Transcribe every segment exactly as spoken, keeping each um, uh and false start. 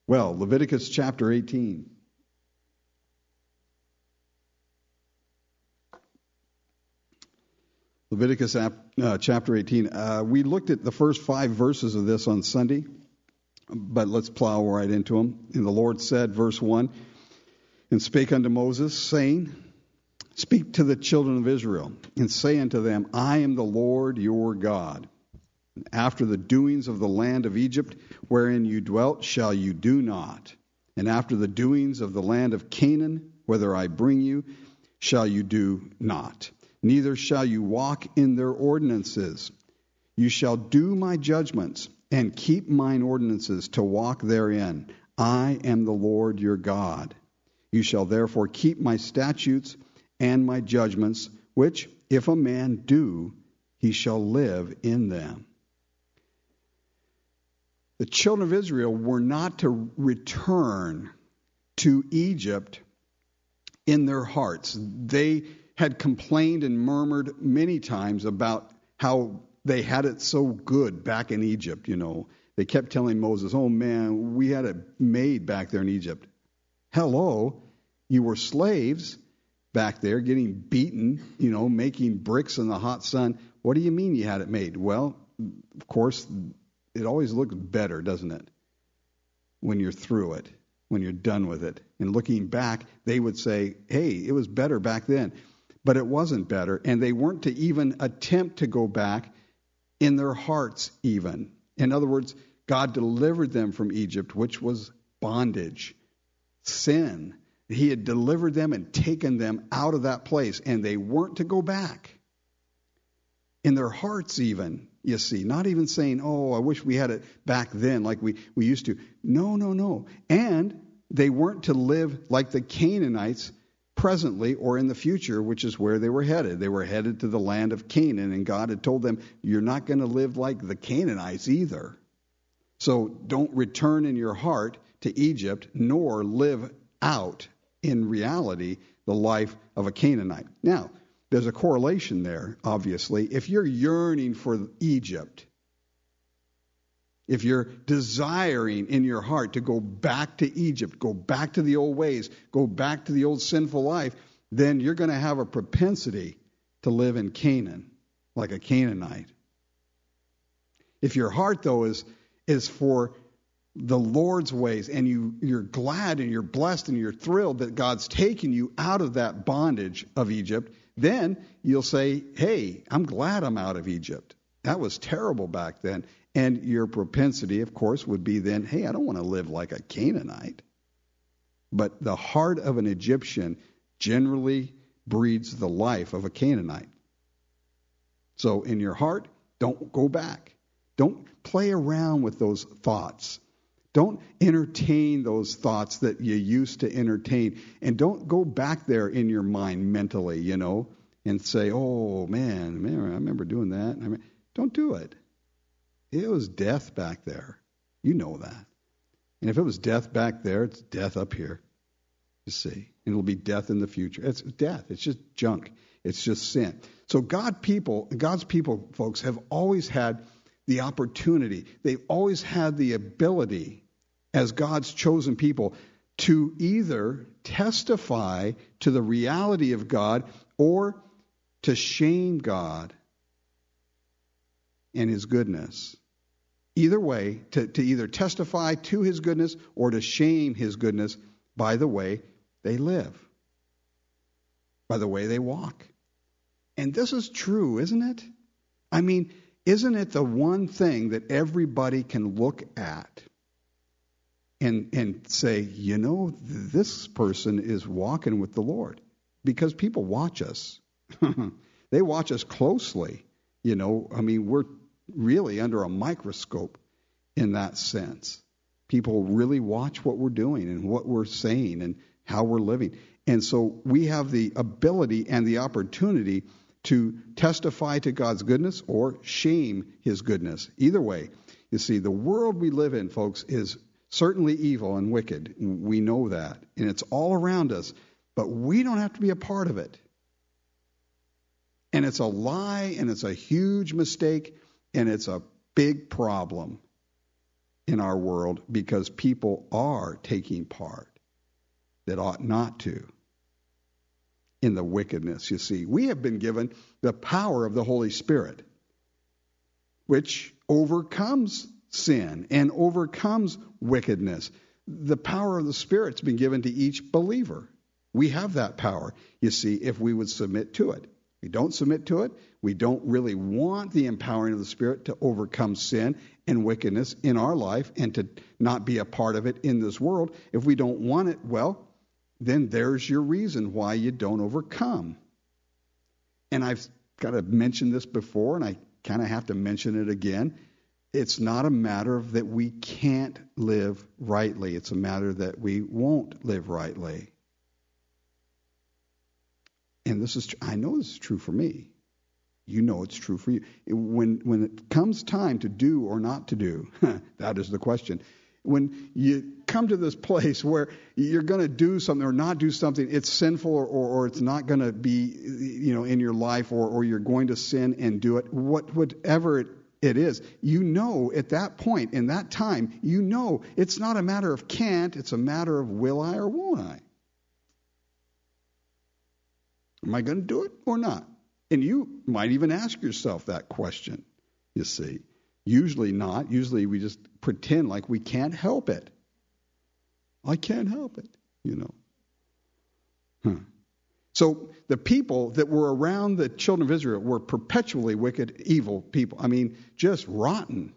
Well, Leviticus chapter eighteen. Leviticus uh, chapter eighteen. Uh, we looked at the first five verses of this on Sunday, but let's plow right into them. And the Lord said, verse one, and spake unto Moses, saying, speak to the children of Israel, and say unto them, I am the Lord your God. After the doings of the land of Egypt, wherein you dwelt, shall you do not. And after the doings of the land of Canaan, whither I bring you, shall you do not. Neither shall you walk in their ordinances. You shall do my judgments, and keep mine ordinances, to walk therein. I am the Lord your God. You shall therefore keep my statutes and my judgments, which, if a man do, he shall live in them. The children of Israel were not to return to Egypt in their hearts. They had complained and murmured many times about how they had it so good back in Egypt, you know. They kept telling Moses, oh man, we had it made back there in Egypt. Hello, you were slaves back there getting beaten, you know, making bricks in the hot sun. What do you mean you had it made? Well, of course, it always looks better, doesn't it? When you're through it, when you're done with it. And looking back, they would say, hey, it was better back then. But it wasn't better. And they weren't to even attempt to go back in their hearts even. In other words, God delivered them from Egypt, which was bondage, sin. He had delivered them and taken them out of that place. And they weren't to go back. In their hearts even. You see, not even saying, oh, I wish we had it back then like we, we used to. No, no, no. And they weren't to live like the Canaanites presently or in the future, which is where they were headed. They were headed to the land of Canaan, and God had told them, you're not going to live like the Canaanites either. So don't return in your heart to Egypt, nor live out in reality the life of a Canaanite. Now, there's a correlation there, obviously. If you're yearning for Egypt, if you're desiring in your heart to go back to Egypt, go back to the old ways, go back to the old sinful life, then you're going to have a propensity to live in Canaan, like a Canaanite. If your heart, though, is is for the Lord's ways, and you, you're glad and you're blessed and you're thrilled that God's taken you out of that bondage of Egypt, then you'll say, hey, I'm glad I'm out of Egypt. That was terrible back then. And your propensity, of course, would be then, hey, I don't want to live like a Canaanite. But the heart of an Egyptian generally breeds the life of a Canaanite. So in your heart, don't go back. Don't play around with those thoughts. Don't entertain those thoughts that you used to entertain. And don't go back there in your mind mentally, you know, and say, oh, man, man, I remember doing that. I mean, don't do it. It was death back there. You know that. And if it was death back there, it's death up here. You see. And it'll be death in the future. It's death. It's just junk. It's just sin. So God people, God's people, folks, have always had the opportunity. They've always had the ability, as God's chosen people, to either testify to the reality of God or to shame God and his goodness. Either way, to, to either testify to his goodness or to shame his goodness by the way they live, by the way they walk. And this is true, isn't it? I mean, isn't it the one thing that everybody can look at and and say, you know, this person is walking with the Lord? Because people watch us. They watch us closely. You know, I mean, we're really under a microscope in that sense. People really watch what we're doing and what we're saying and how we're living. And so we have the ability and the opportunity to testify to God's goodness or shame his goodness. Either way, you see, the world we live in, folks, is certainly evil and wicked. We know that. And it's all around us. But we don't have to be a part of it. And it's a lie, and it's a huge mistake, and it's a big problem. in our world because people are taking part that ought not to in the wickedness, you see. We have been given the power of the Holy Spirit, which overcomes sin and overcomes wickedness. The power of the Spirit's been given to each believer. We have that power, you see, if we would submit to it. We don't submit to it. We don't really want the empowering of the Spirit to overcome sin and wickedness in our life and to not be a part of it in this world. If we don't want it, well, then there's your reason why you don't overcome. And I've got to mention this before, and I kind of have to mention it again. It's not a matter of that we can't live rightly. It's a matter that we won't live rightly. And this is, I know this is true for me. You know it's true for you. When when it comes time to do or not to do, that is the question. When you come to this place where you're going to do something or not do something, it's sinful or, or, or it's not going to be, you know, in your life, or, or you're going to sin and do it, what, whatever it, it is, you know at that point, in that time, you know it's not a matter of can't, it's a matter of will I or won't I? Am I going to do it or not? And you might even ask yourself that question, you see. Usually not. Usually we just pretend like we can't help it. I can't help it, you know. Huh. So the people that were around the children of Israel were perpetually wicked, evil people. I mean, just rotten.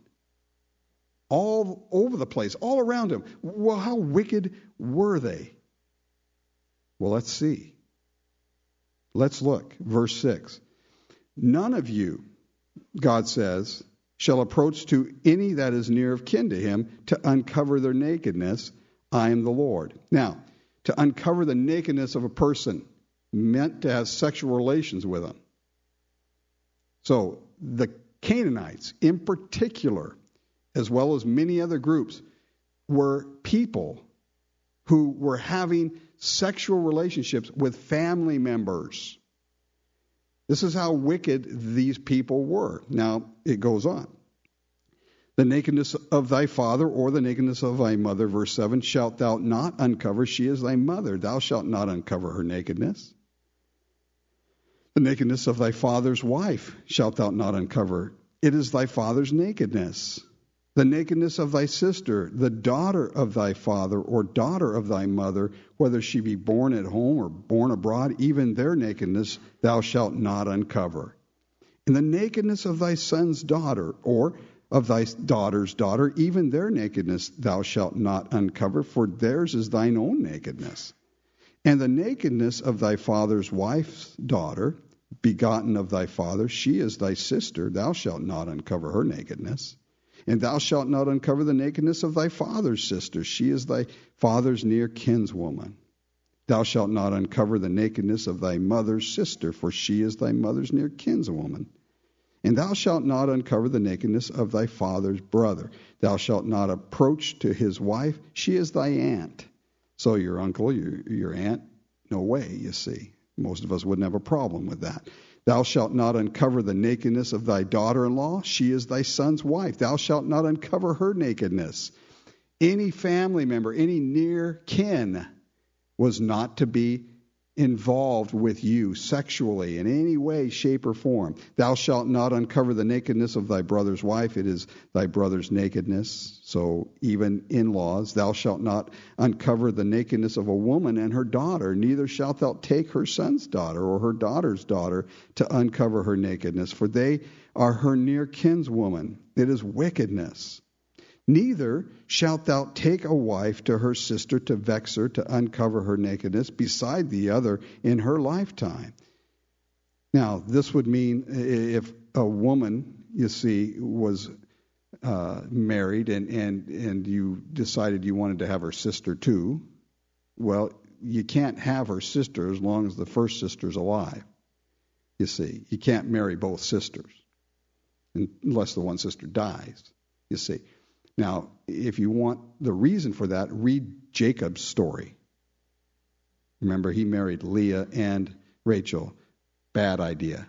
All over the place, all around them. Well, how wicked were they? Well, let's see. Let's look. Verse six. None of you, God says, shall approach to any that is near of kin to him to uncover their nakedness. I am the Lord. Now, to uncover the nakedness of a person meant to have sexual relations with them. So the Canaanites in particular, as well as many other groups, were people who were having sexual relationships with family members. This is how wicked these people were. Now, it goes on. The nakedness of thy father or the nakedness of thy mother, verse seven, shalt thou not uncover. She is thy mother. Thou shalt not uncover her nakedness. The nakedness of thy father's wife shalt thou not uncover. It is thy father's nakedness. The nakedness of thy sister, the daughter of thy father or daughter of thy mother, whether she be born at home or born abroad, even their nakedness thou shalt not uncover. And the nakedness of thy son's daughter or of thy daughter's daughter, even their nakedness thou shalt not uncover, for theirs is thine own nakedness. And the nakedness of thy father's wife's daughter, begotten of thy father, she is thy sister, thou shalt not uncover her nakedness. And thou shalt not uncover the nakedness of thy father's sister. She is thy father's near kinswoman. Thou shalt not uncover the nakedness of thy mother's sister, for she is thy mother's near kinswoman. And thou shalt not uncover the nakedness of thy father's brother. Thou shalt not approach to his wife. She is thy aunt. So your uncle, your, your aunt, no way, you see. Most of us wouldn't have a problem with that. Thou shalt not uncover the nakedness of thy daughter-in-law. She is thy son's wife. Thou shalt not uncover her nakedness. Any family member, any near kin was not to be involved with you sexually in any way, shape, or form. Thou shalt not uncover the nakedness of thy brother's wife. It is thy brother's nakedness. So even in-laws, thou shalt not uncover the nakedness of a woman and her daughter. Neither shalt thou take her son's daughter or her daughter's daughter to uncover her nakedness, for they are her near kinswoman. It is wickedness. Neither shalt thou take a wife to her sister to vex her, to uncover her nakedness, beside the other in her lifetime. Now, this would mean if a woman, you see, was uh, married and, and, and you decided you wanted to have her sister too, well, you can't have her sister as long as the first sister's alive. You see, you can't marry both sisters unless the one sister dies, you see. Now, if you want the reason for that, read Jacob's story. Remember, he married Leah and Rachel. Bad idea.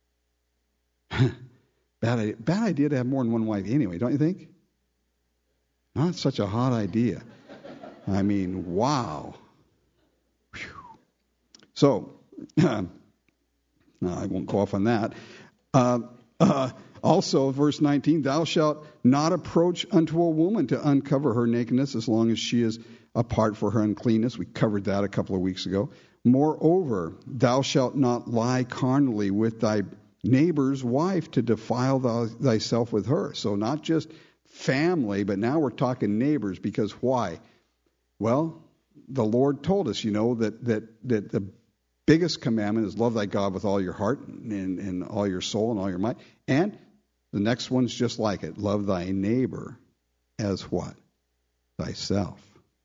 bad, bad idea to have more than one wife anyway, don't you think? Not such a hot idea. I mean, wow. Whew. So, no, I won't go off on that. Uh, uh, also, verse nineteen, thou shalt not approach unto a woman to uncover her nakedness as long as she is apart for her uncleanness. We covered that a couple of weeks ago. Moreover, thou shalt not lie carnally with thy neighbor's wife to defile thou, thyself with her. So not just family, but now we're talking neighbors, because why? Well, the Lord told us, you know, that that that the biggest commandment is love thy God with all your heart and, and all your soul and all your might. And the next one's just like it. Love thy neighbor as what? Thyself.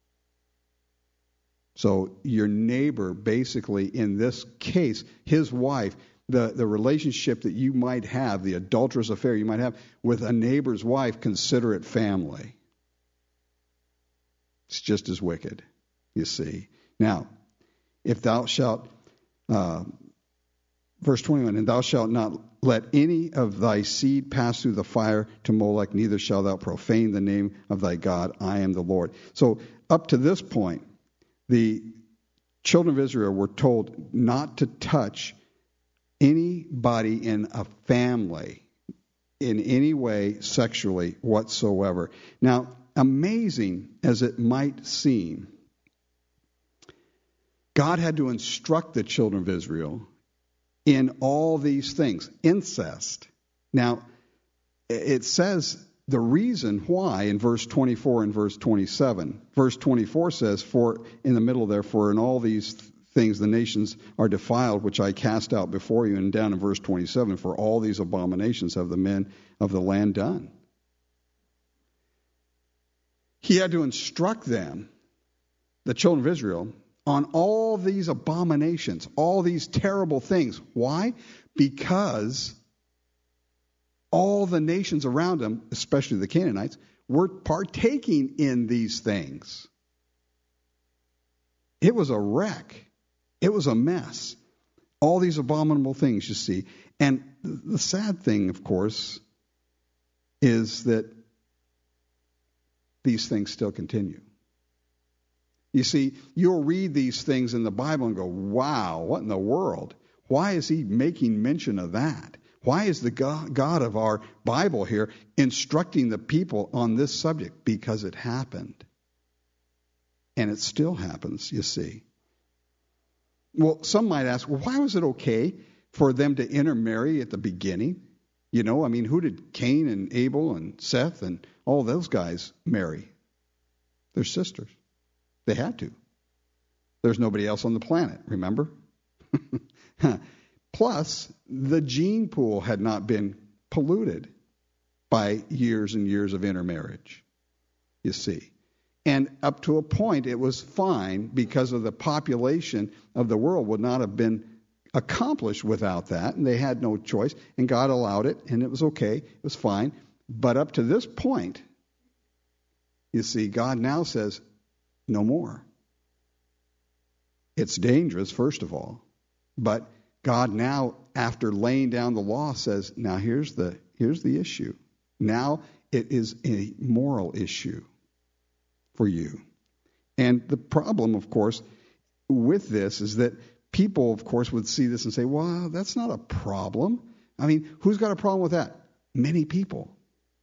So your neighbor, basically, in this case, his wife, the, the relationship that you might have, the adulterous affair you might have with a neighbor's wife, consider it family. It's just as wicked, you see. Now, if thou shalt, uh, verse twenty-one, and thou shalt not let any of thy seed pass through the fire to Molech, neither shalt thou profane the name of thy God. I am the Lord. So up to this point, the children of Israel were told not to touch anybody in a family in any way sexually whatsoever. Now, amazing as it might seem, God had to instruct the children of Israel in all these things. Incest. Now, it says the reason why in verse twenty-four and verse twenty-seven. Verse twenty-four says, for in the middle there, for in all these things the nations are defiled, which I cast out before you. And down in verse twenty-seven, for all these abominations have the men of the land done. He had to instruct them, the children of Israel, on all these abominations, all these terrible things. Why? Because all the nations around them, especially the Canaanites, were partaking in these things. It was a wreck. It was a mess. All these abominable things, you see. And the sad thing, of course, is that these things still continue. You see, you'll read these things in the Bible and go, wow, what in the world? Why is he making mention of that? Why is the God of our Bible here instructing the people on this subject? Because it happened. And it still happens, you see. Well, some might ask, well, why was it okay for them to intermarry at the beginning? You know, I mean, who did Cain and Abel and Seth and all those guys marry? Their sisters. They had to. There's nobody else on the planet, remember? Plus, the gene pool had not been polluted by years and years of intermarriage, you see. And up to a point, it was fine because of the population of the world would not have been accomplished without that, and they had no choice, and God allowed it, and it was okay, it was fine. But up to this point, you see, God now says, no more. It's dangerous, first of all, but God now, after laying down the law, says, now here's the here's the issue. Now it is a moral issue for you. And the problem, of course, with this is that people, of course, would see this and say, well, that's not a problem. I mean, who's got a problem with that? Many people.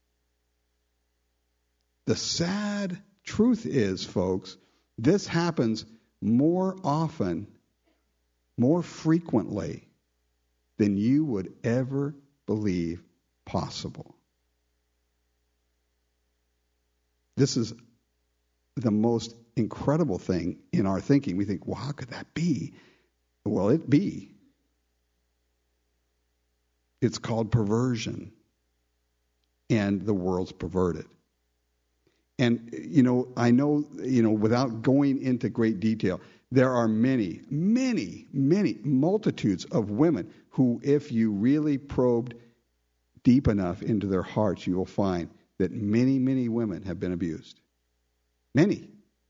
The sad truth is, folks, this happens more often, more frequently than you would ever believe possible. This is the most incredible thing in our thinking. We think, well, how could that be? Well, it be. It's called perversion. And the world's perverted. And, you know, I know, you know, without going into great detail, there are many, many, many multitudes of women who, if you really probed deep enough into their hearts, you will find that many, many women have been abused. Many.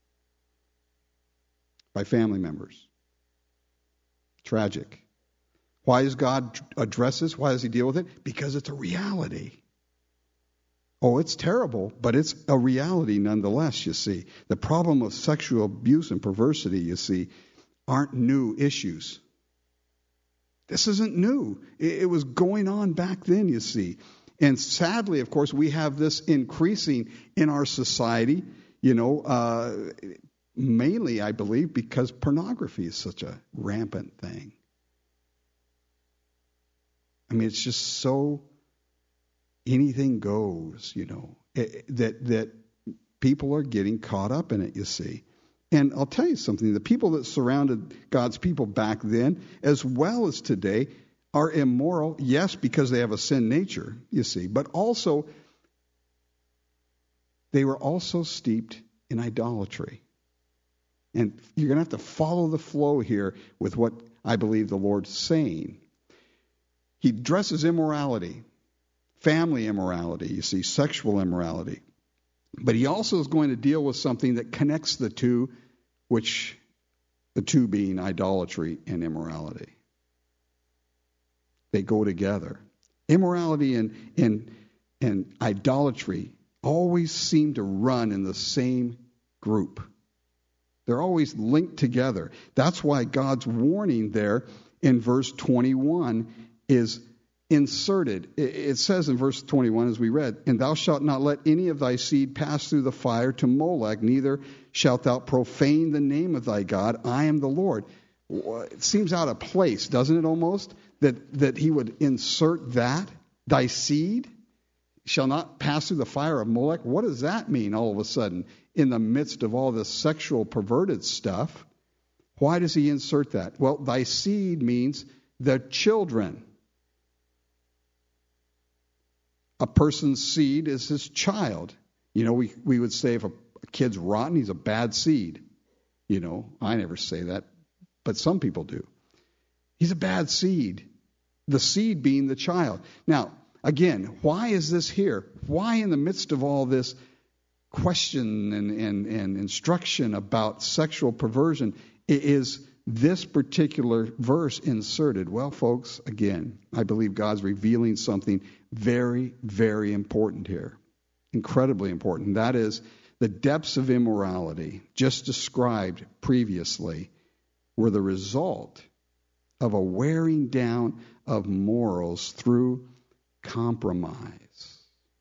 By family members. Tragic. Why does God address this? Why does he deal with it? Because it's a reality. Oh, it's terrible, but it's a reality nonetheless, you see. The problem of sexual abuse and perversity, you see, aren't new issues. This isn't new. It was going on back then, you see. And sadly, of course, we have this increasing in our society, you know, uh, mainly, I believe, because pornography is such a rampant thing. I mean, it's just so anything goes, you know, it, that that people are getting caught up in it, you see. And I'll tell you something, the people that surrounded God's people back then, as well as today, are immoral, yes, because they have a sin nature, you see, but also they were also steeped in idolatry. And you're going to have to follow the flow here with what I believe the Lord's saying. He addresses immorality, family immorality, you see, sexual immorality. But he also is going to deal with something that connects the two, which the two being idolatry and immorality. They go together. Immorality and, and, and idolatry always seem to run in the same group. They're always linked together. That's why God's warning there in verse twenty-one is inserted. It says in verse twenty-one, as we read, "And thou shalt not let any of thy seed pass through the fire to Molech, neither shalt thou profane the name of thy God. I am the Lord." It seems out of place, doesn't it almost, that, that he would insert that? Thy seed shall not pass through the fire of Molech. What does that mean all of a sudden in the midst of all this sexual perverted stuff? Why does he insert that? Well, thy seed means the children. A person's seed is his child. You know, we, we would say if a, a kid's rotten, he's a bad seed. You know, I never say that, but some people do. He's a bad seed. The seed being the child. Now, again, why is this here? Why in the midst of all this question and, and, and instruction about sexual perversion is this particular verse inserted? Well, folks, again, I believe God's revealing something very, very important here. Incredibly important. That is, the depths of immorality just described previously were the result of a wearing down of morals through compromise.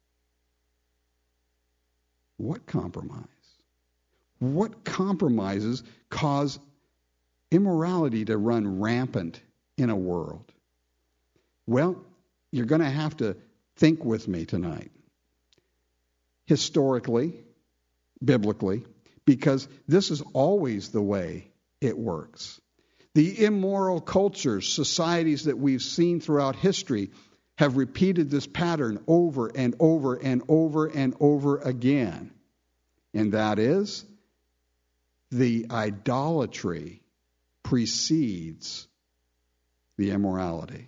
What compromise? What compromises cause immorality to run rampant in a world? Well, you're going to have to think with me tonight. Historically, biblically, because this is always the way it works. The immoral cultures, societies that we've seen throughout history have repeated this pattern over and over and over and over again. And that is, the idolatry precedes the immorality.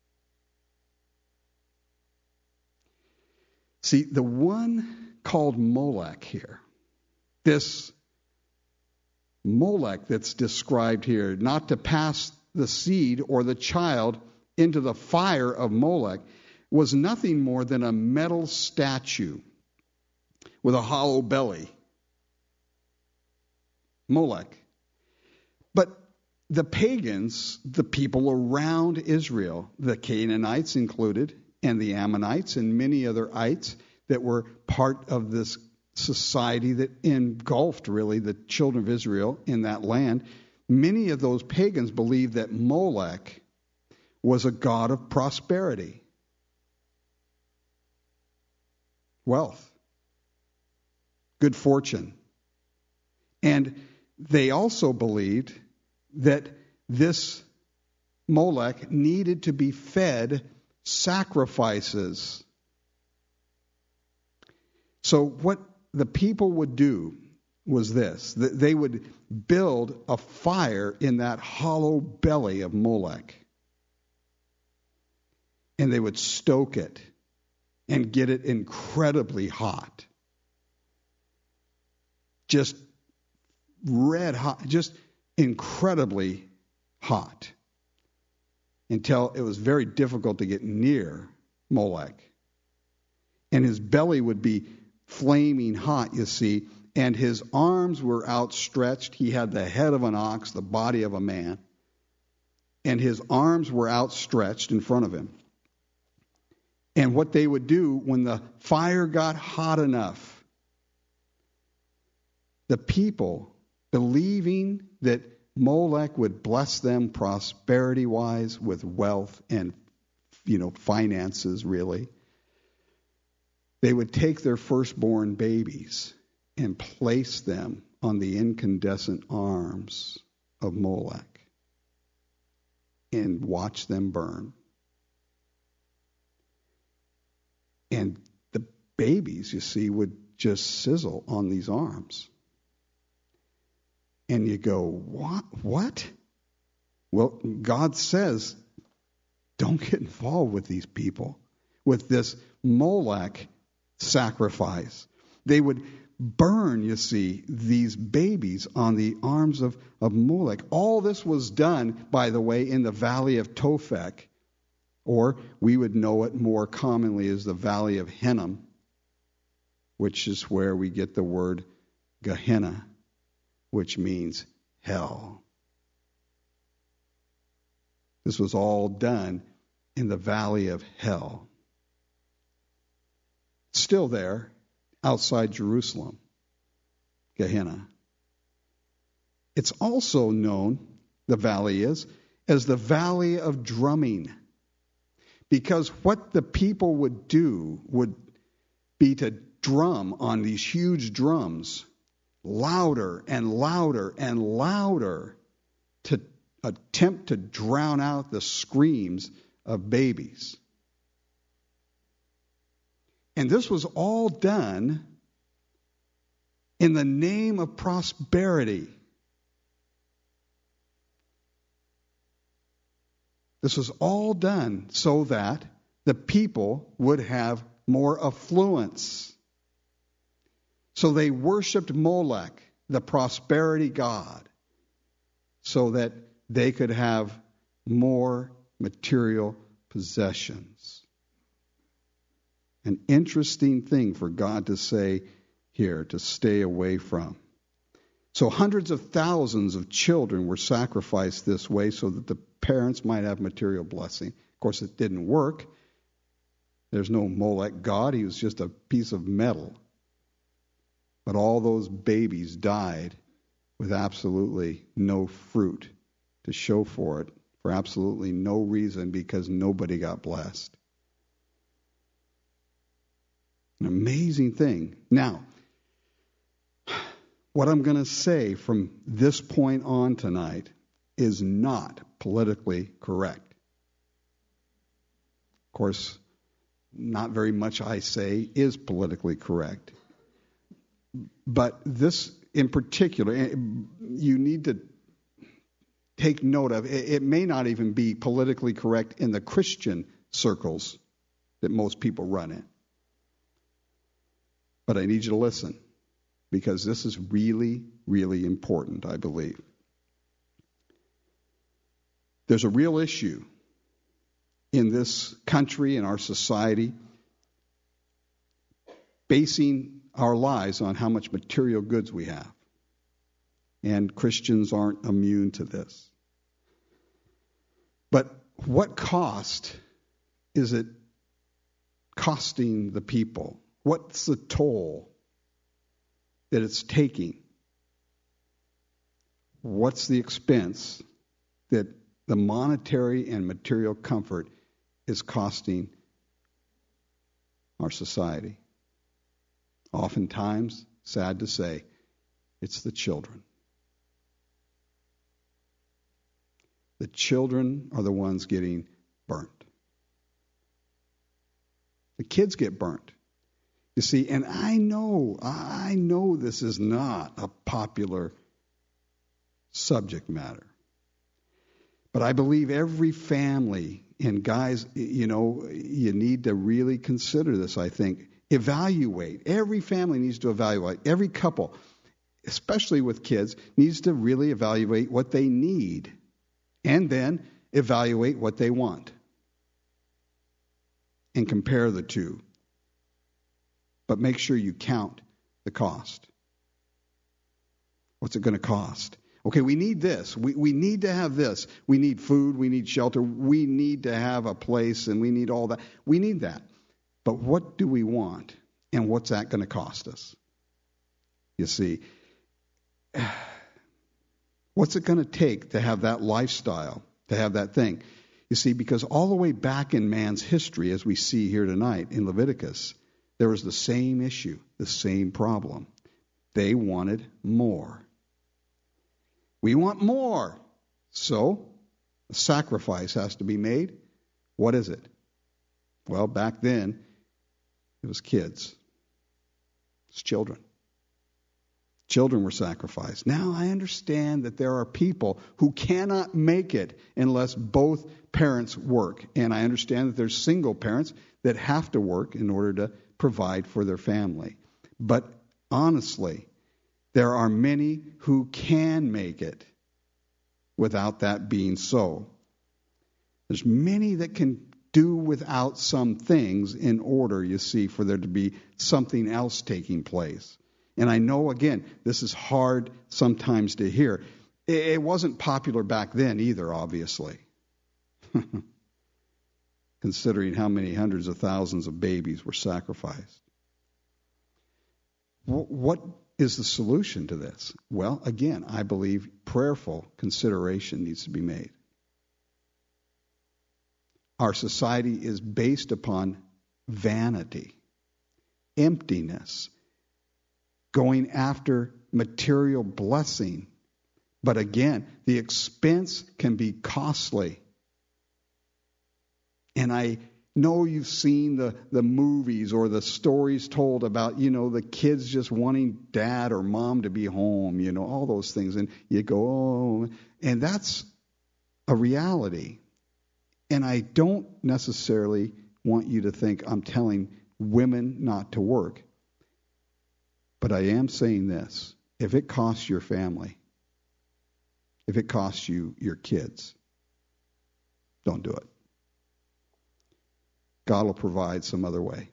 See, the one called Molech here, this Molech that's described here, not to pass the seed or the child into the fire of Molech, was nothing more than a metal statue with a hollow belly. Molech. But the pagans, the people around Israel, the Canaanites included, and the Ammonites and many other ites that were part of this society that engulfed really the children of Israel in that land, many of those pagans believed that Molech was a god of prosperity, wealth, good fortune. And they also believed that this Molech needed to be fed sacrifices. So what the people would do was this. They would build a fire in that hollow belly of Molech. And they would stoke it and get it incredibly hot. Just red hot, just incredibly hot. Until it was very difficult to get near Molech. And his belly would be flaming hot, you see, and his arms were outstretched. He had the head of an ox, the body of a man, and his arms were outstretched in front of him. And what they would do when the fire got hot enough, the people, believing that Molech would bless them prosperity-wise with wealth and, you know, finances, really, they would take their firstborn babies and place them on the incandescent arms of Molech and watch them burn. And the babies, you see, would just sizzle on these arms. And you go, what? What? Well, God says, don't get involved with these people, with this Molech sacrifice. They would burn, you see, these babies on the arms of, of Molech. All this was done, by the way, in the valley of Tophek, or we would know it more commonly as the valley of Hinnom, which is where we get the word Gehenna, which means hell. This was all done in the valley of hell. Still there, outside Jerusalem, Gehenna. It's also known, the valley is, as the valley of drumming. Because what the people would do would be to drum on these huge drums, louder and louder and louder, to attempt to drown out the screams of babies. And this was all done in the name of prosperity. This was all done so that the people would have more affluence. So they worshipped Molech, the prosperity god, so that they could have more material possessions. An interesting thing for God to say here, to stay away from. So hundreds of thousands of children were sacrificed this way so that the parents might have material blessing. Of course, it didn't work. There's no Molech god. He was just a piece of metal. But all those babies died with absolutely no fruit to show for it, for absolutely no reason, because nobody got blessed. An amazing thing. Now, what I'm going to say from this point on tonight is not politically correct. Of course, not very much I say is politically correct. But this in particular, you need to take note of. It may not even be politically correct in the Christian circles that most people run in. But I need you to listen, because this is really, really important, I believe. There's a real issue in this country, in our society, basing our lives on how much material goods we have. And Christians aren't immune to this. But what cost is it costing the people? What's the toll that it's taking? What's the expense that the monetary and material comfort is costing our society? Oftentimes, sad to say, it's the children. The children are the ones getting burnt. The kids get burnt. You see, and I know, I know this is not a popular subject matter. But I believe every family, and guys, you know, you need to really consider this, I think. Evaluate. Every family needs to evaluate. Every couple, especially with kids, needs to really evaluate what they need and then evaluate what they want and compare the two. but make sure you count the cost. What's it going to cost? Okay, we need this. We we need to have this. We need food. We need shelter. We need to have a place, and we need all that. We need that. But what do we want? And what's that going to cost us? You see, what's it going to take to have that lifestyle, to have that thing? You see, because all the way back in man's history, as we see here tonight in Leviticus, there was the same issue, the same problem. They wanted more. We want more. So, a sacrifice has to be made. What is it? Well, back then, it was kids. It's children. Children were sacrificed. Now, I understand that there are people who cannot make it unless both parents work. And I understand that there's single parents that have to work in order to provide for their family. But honestly, there are many who can make it without that being so. There's many that can do without some things in order, you see, for there to be something else taking place. And I know, again, this is hard sometimes to hear. It wasn't popular back then either, obviously. Considering how many hundreds of thousands of babies were sacrificed. What is the solution to this? Well, again, I believe prayerful consideration needs to be made. Our society is based upon vanity, emptiness, going after material blessing. But again, the expense can be costly. And I know you've seen the, the movies or the stories told about, you know, the kids just wanting dad or mom to be home, you know, all those things. And you go, oh, and that's a reality. And I don't necessarily want you to think I'm telling women not to work. But I am saying this. If it costs your family, if it costs you your kids, don't do it. God will provide some other way.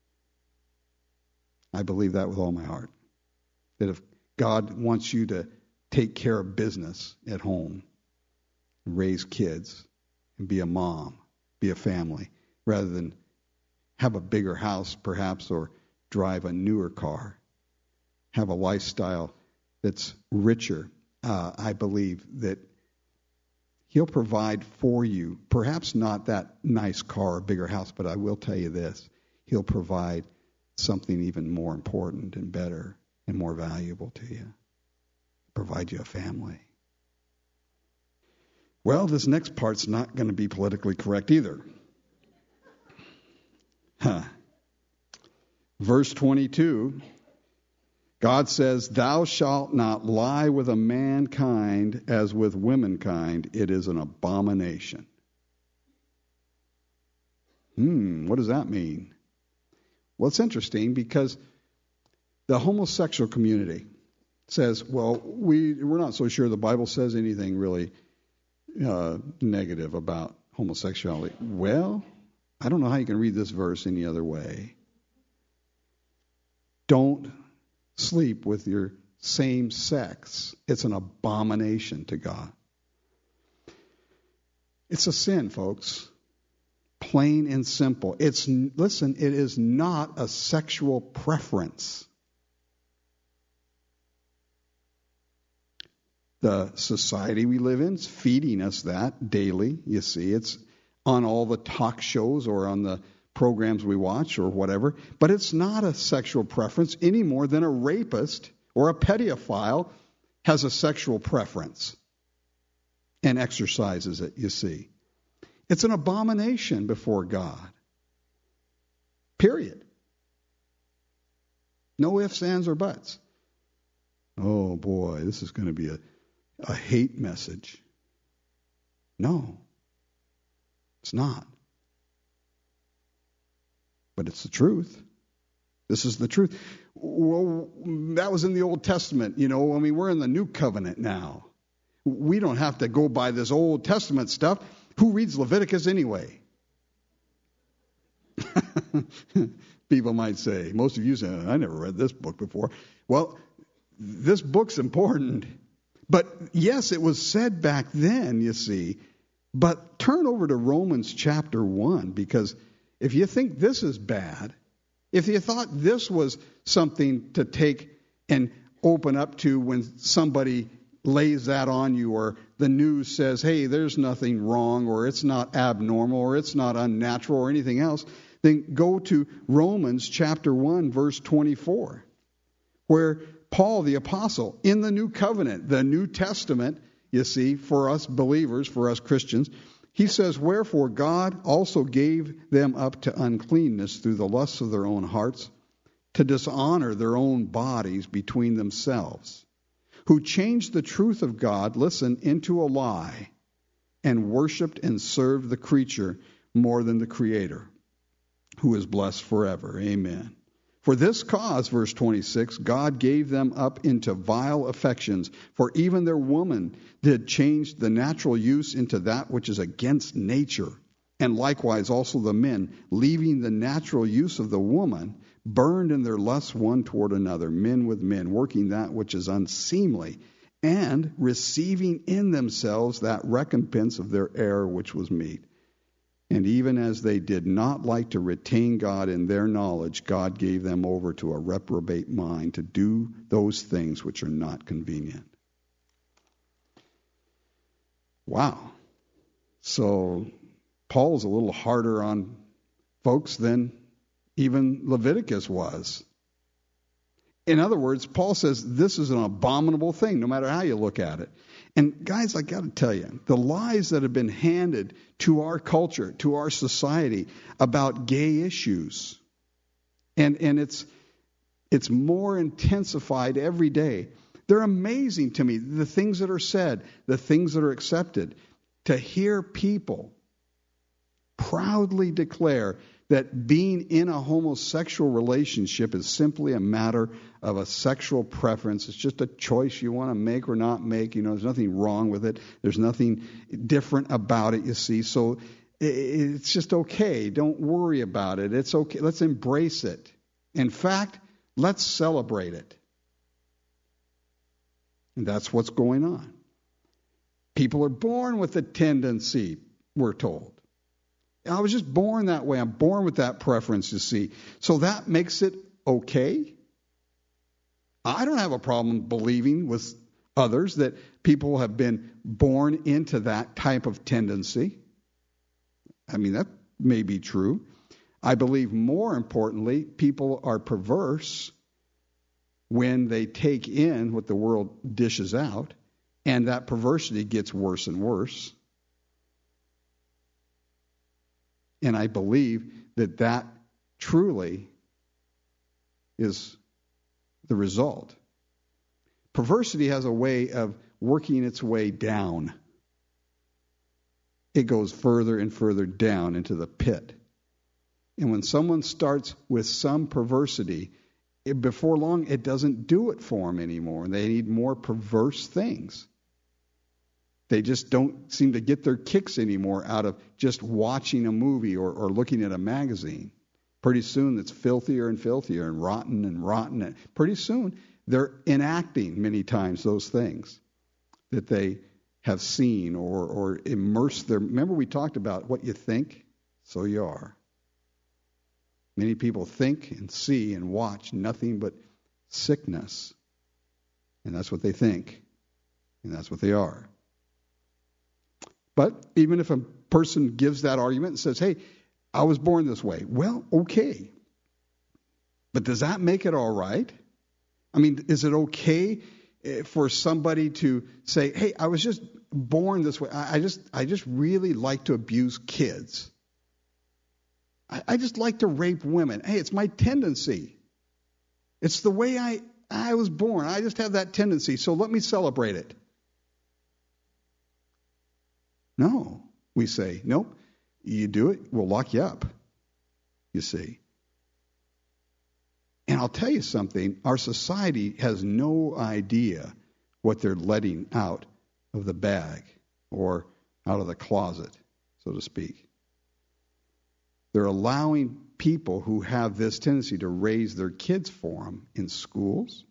I believe that with all my heart. That if God wants you to take care of business at home, raise kids, and be a mom, be a family, rather than have a bigger house perhaps or drive a newer car, have a lifestyle that's richer, uh, I believe that He'll provide for you, perhaps not that nice car or bigger house, but I will tell you this. He'll provide something even more important and better and more valuable to you. Provide you a family. Well, this next part's not going to be politically correct either. Huh. Verse twenty-two. God says, thou shalt not lie with a mankind as with womankind. It is an abomination. Hmm, what does that mean? Well, it's interesting because the homosexual community says, well, we, we're not so sure the Bible says anything really uh, negative about homosexuality. Well, I don't know how you can read this verse any other way. Don't sleep with your same sex. It's an abomination to God. It's a sin, folks. Plain and simple. It's, listen, it is not a sexual preference. The society we live in is feeding us that daily. You see, it's on all the talk shows or on the programs we watch or whatever, but it's not a sexual preference any more than a rapist or a pedophile has a sexual preference and exercises it, you see. It's an abomination before God. Period. No ifs, ands, or buts. Oh boy, this is going to be a, a hate message. No, it's not. But it's the truth. This is the truth. Well, that was in the Old Testament. You know, I mean, we're in the New Covenant now. We don't have to go by this Old Testament stuff. Who reads Leviticus anyway? people might say. Most of you say, I never read this book before. Well, this book's important. But yes, it was said back then, you see. But turn over to Romans chapter one, because if you think this is bad, if you thought this was something to take and open up to when somebody lays that on you, or the news says, hey, there's nothing wrong, or it's not abnormal, or it's not unnatural, or anything else, then go to Romans chapter one, verse twenty-four, where Paul the apostle, in the new covenant, the New Testament, you see, for us believers, for us Christians, he says, wherefore God also gave them up to uncleanness through the lusts of their own hearts, to dishonor their own bodies between themselves, who changed the truth of God, listen, into a lie, and worshipped and served the creature more than the Creator, who is blessed forever. Amen. For this cause, verse twenty-six, God gave them up into vile affections, for even their woman did change the natural use into that which is against nature. And likewise also the men, leaving the natural use of the woman, burned in their lusts one toward another, men with men, working that which is unseemly, and receiving in themselves that recompense of their error which was meet. And even as they did not like to retain God in their knowledge, God gave them over to a reprobate mind to do those things which are not convenient. Wow. So Paul's a little harder on folks than even Leviticus was. In other words, Paul says this is an abominable thing, no matter how you look at it. And guys, I got to tell you, the lies that have been handed to our culture, to our society about gay issues, and and it's it's more intensified every day. They're amazing to me, the things that are said, the things that are accepted. To hear people proudly declare that being in a homosexual relationship is simply a matter of a sexual preference. It's just a choice you want to make or not make. You know, there's nothing wrong with it. There's nothing different about it, you see. So it's just okay. Don't worry about it. It's okay. Let's embrace it. In fact, let's celebrate it. And that's what's going on. People are born with a tendency, we're told. I was just born that way. I'm born with that preference, you see. So that makes it okay. I don't have a problem believing with others that people have been born into that type of tendency. I mean, that may be true. I believe more importantly, people are perverse when they take in what the world dishes out, and that perversity gets worse and worse. And I believe that that truly is the result. Perversity has a way of working its way down. It goes further and further down into the pit. And when someone starts with some perversity, it, before long, it doesn't do it for them anymore. They need more perverse things. They just don't seem to get their kicks anymore out of just watching a movie or, or looking at a magazine. Pretty soon it's filthier and filthier and rotten and rotten. And pretty soon they're enacting many times those things that they have seen or, or immersed their... Remember we talked about what you think, so you are. Many people think and see and watch nothing but sickness. And that's what they think. And that's what they are. But even if a person gives that argument and says, hey, I was born this way. Well, okay. But does that make it all right? I mean, is it okay for somebody to say, hey, I was just born this way. I just I just really like to abuse kids. I, I just like to rape women. Hey, it's my tendency. It's the way I, I was born. I just have that tendency, so let me celebrate it. No, we say, nope, you do it, we'll lock you up, you see. And I'll tell you something, our society has no idea what they're letting out of the bag or out of the closet, so to speak. They're allowing people who have this tendency to raise their kids for them in schools,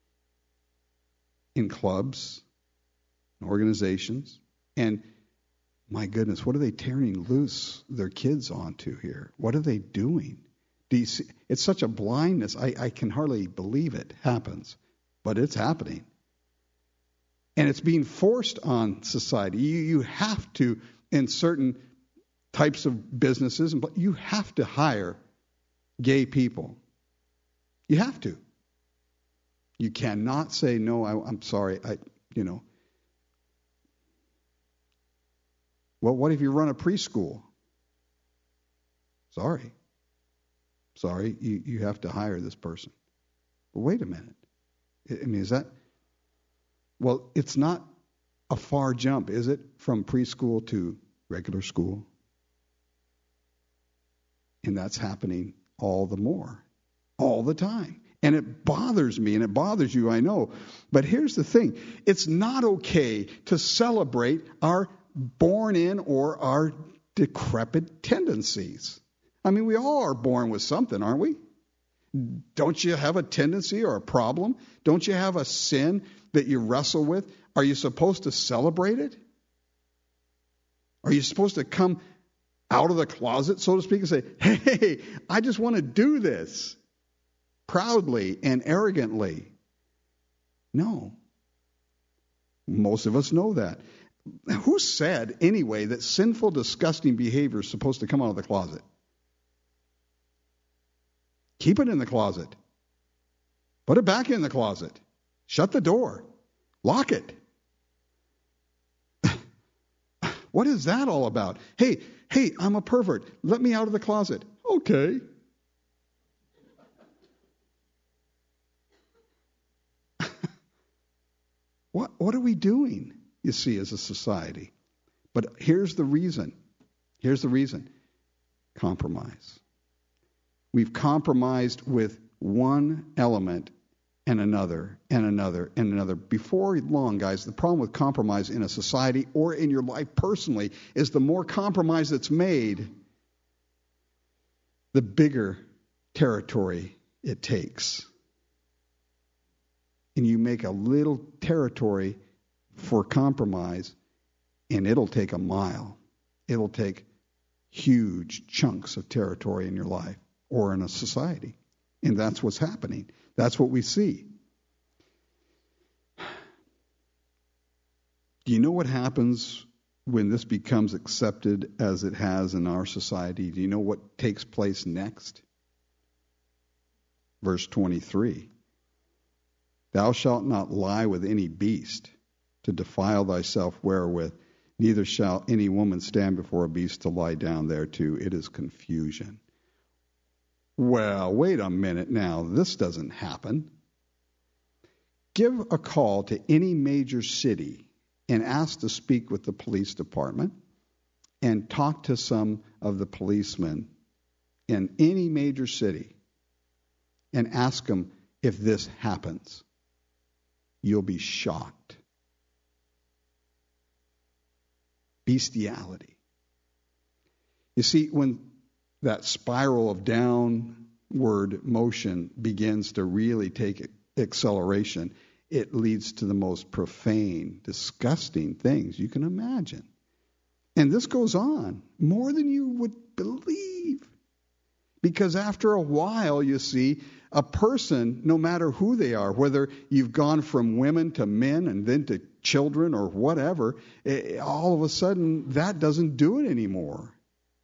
in clubs, in organizations. And my goodness, what are they tearing loose their kids onto here? What are they doing? Do you see? It's such a blindness. I, I can hardly believe it happens, but it's happening. And it's being forced on society. You, you have to, in certain types of businesses, but you have to hire gay people. You have to. You cannot say, no, I, I'm sorry, I, you know. Well, what if you run a preschool? Sorry. Sorry, you, you have to hire this person. But wait a minute. I mean, is that... Well, it's not a far jump, is it, from preschool to regular school? And that's happening all the more, all the time. And it bothers me, and it bothers you, I know. But here's the thing. It's not okay to celebrate our born-in or our decrepit tendencies. I mean, we all are born with something, aren't we? Don't you have a tendency or a problem? Don't you have a sin that you wrestle with? Are you supposed to celebrate it? Are you supposed to come out of the closet, so to speak, and say, hey, I just want to do this proudly and arrogantly? No. Most of us know that. Who said, anyway, that sinful, disgusting behavior is supposed to come out of the closet? Keep it in the closet. Put it back in the closet. Shut the door. Lock it. What is that all about? Hey, hey, I'm a pervert. Let me out of the closet. Okay. What what are we doing, you see, as a society? But here's the reason. Here's the reason. Compromise. We've compromised with one element and another and another and another. Before long, guys, the problem with compromise in a society or in your life personally is the more compromise that's made, the bigger territory it takes. And you make a little territory for compromise, and it'll take a mile. It'll take huge chunks of territory in your life or in a society. And that's what's happening. That's what we see. Do you know what happens when this becomes accepted as it has in our society? Do you know what takes place next? Verse twenty-three. Thou shalt not lie with any beast to defile thyself wherewith, neither shall any woman stand before a beast to lie down thereto. It is confusion. Well, wait a minute now. This doesn't happen. Give a call to any major city and ask to speak with the police department and talk to some of the policemen in any major city and ask them if this happens. You'll be shocked. Bestiality. You see, when that spiral of downward motion begins to really take acceleration, it leads to the most profane, disgusting things you can imagine. And this goes on more than you would believe. Because after a while, you see, a person, no matter who they are, whether you've gone from women to men and then to children or whatever, all of a sudden that doesn't do it anymore.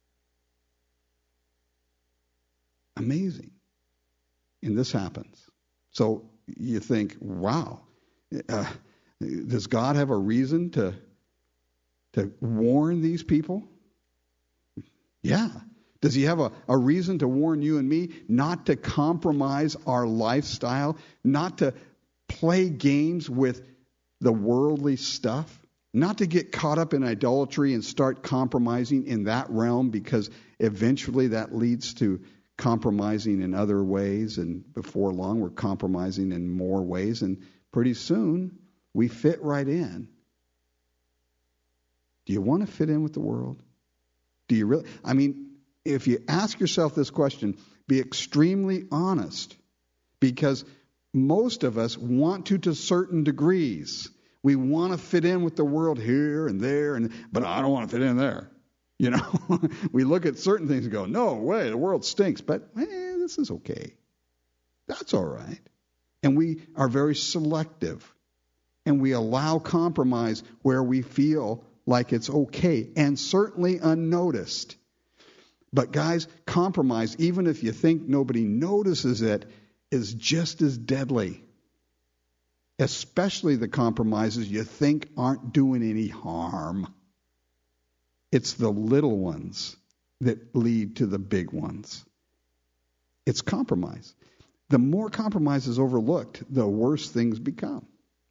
Amazing. And this happens. So you think, wow, uh, does God have a reason to to warn these people? Yeah. Does he have a, a reason to warn you and me not to compromise our lifestyle, not to play games with the worldly stuff, not to get caught up in idolatry and start compromising in that realm, because eventually that leads to compromising in other ways, and before long we're compromising in more ways, and pretty soon we fit right in. Do you want to fit in with the world? Do you really? I mean, if you ask yourself this question, be extremely honest, because most of us want to to certain degrees. We want to fit in with the world here and there, and but I don't want to fit in there. You know, we look at certain things and go, no way, the world stinks, but eh, this is okay. That's all right. And we are very selective, and we allow compromise where we feel like it's okay, and certainly unnoticed. But guys, compromise, even if you think nobody notices it, is just as deadly. Especially the compromises you think aren't doing any harm. It's the little ones that lead to the big ones. It's compromise. The more compromise is overlooked, the worse things become.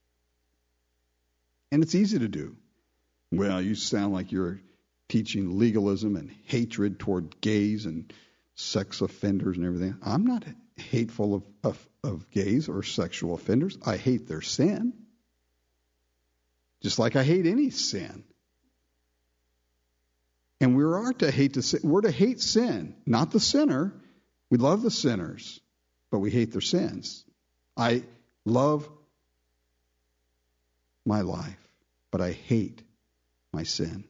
And it's easy to do. Well, you sound like you're teaching legalism and hatred toward gays and sex offenders and everything. I'm not hateful of, of, of gays or sexual offenders. I hate their sin. Just like I hate any sin. And we are to hate the sin. We're to hate sin, not the sinner. We love the sinners, but we hate their sins. I love my life, but I hate my sin.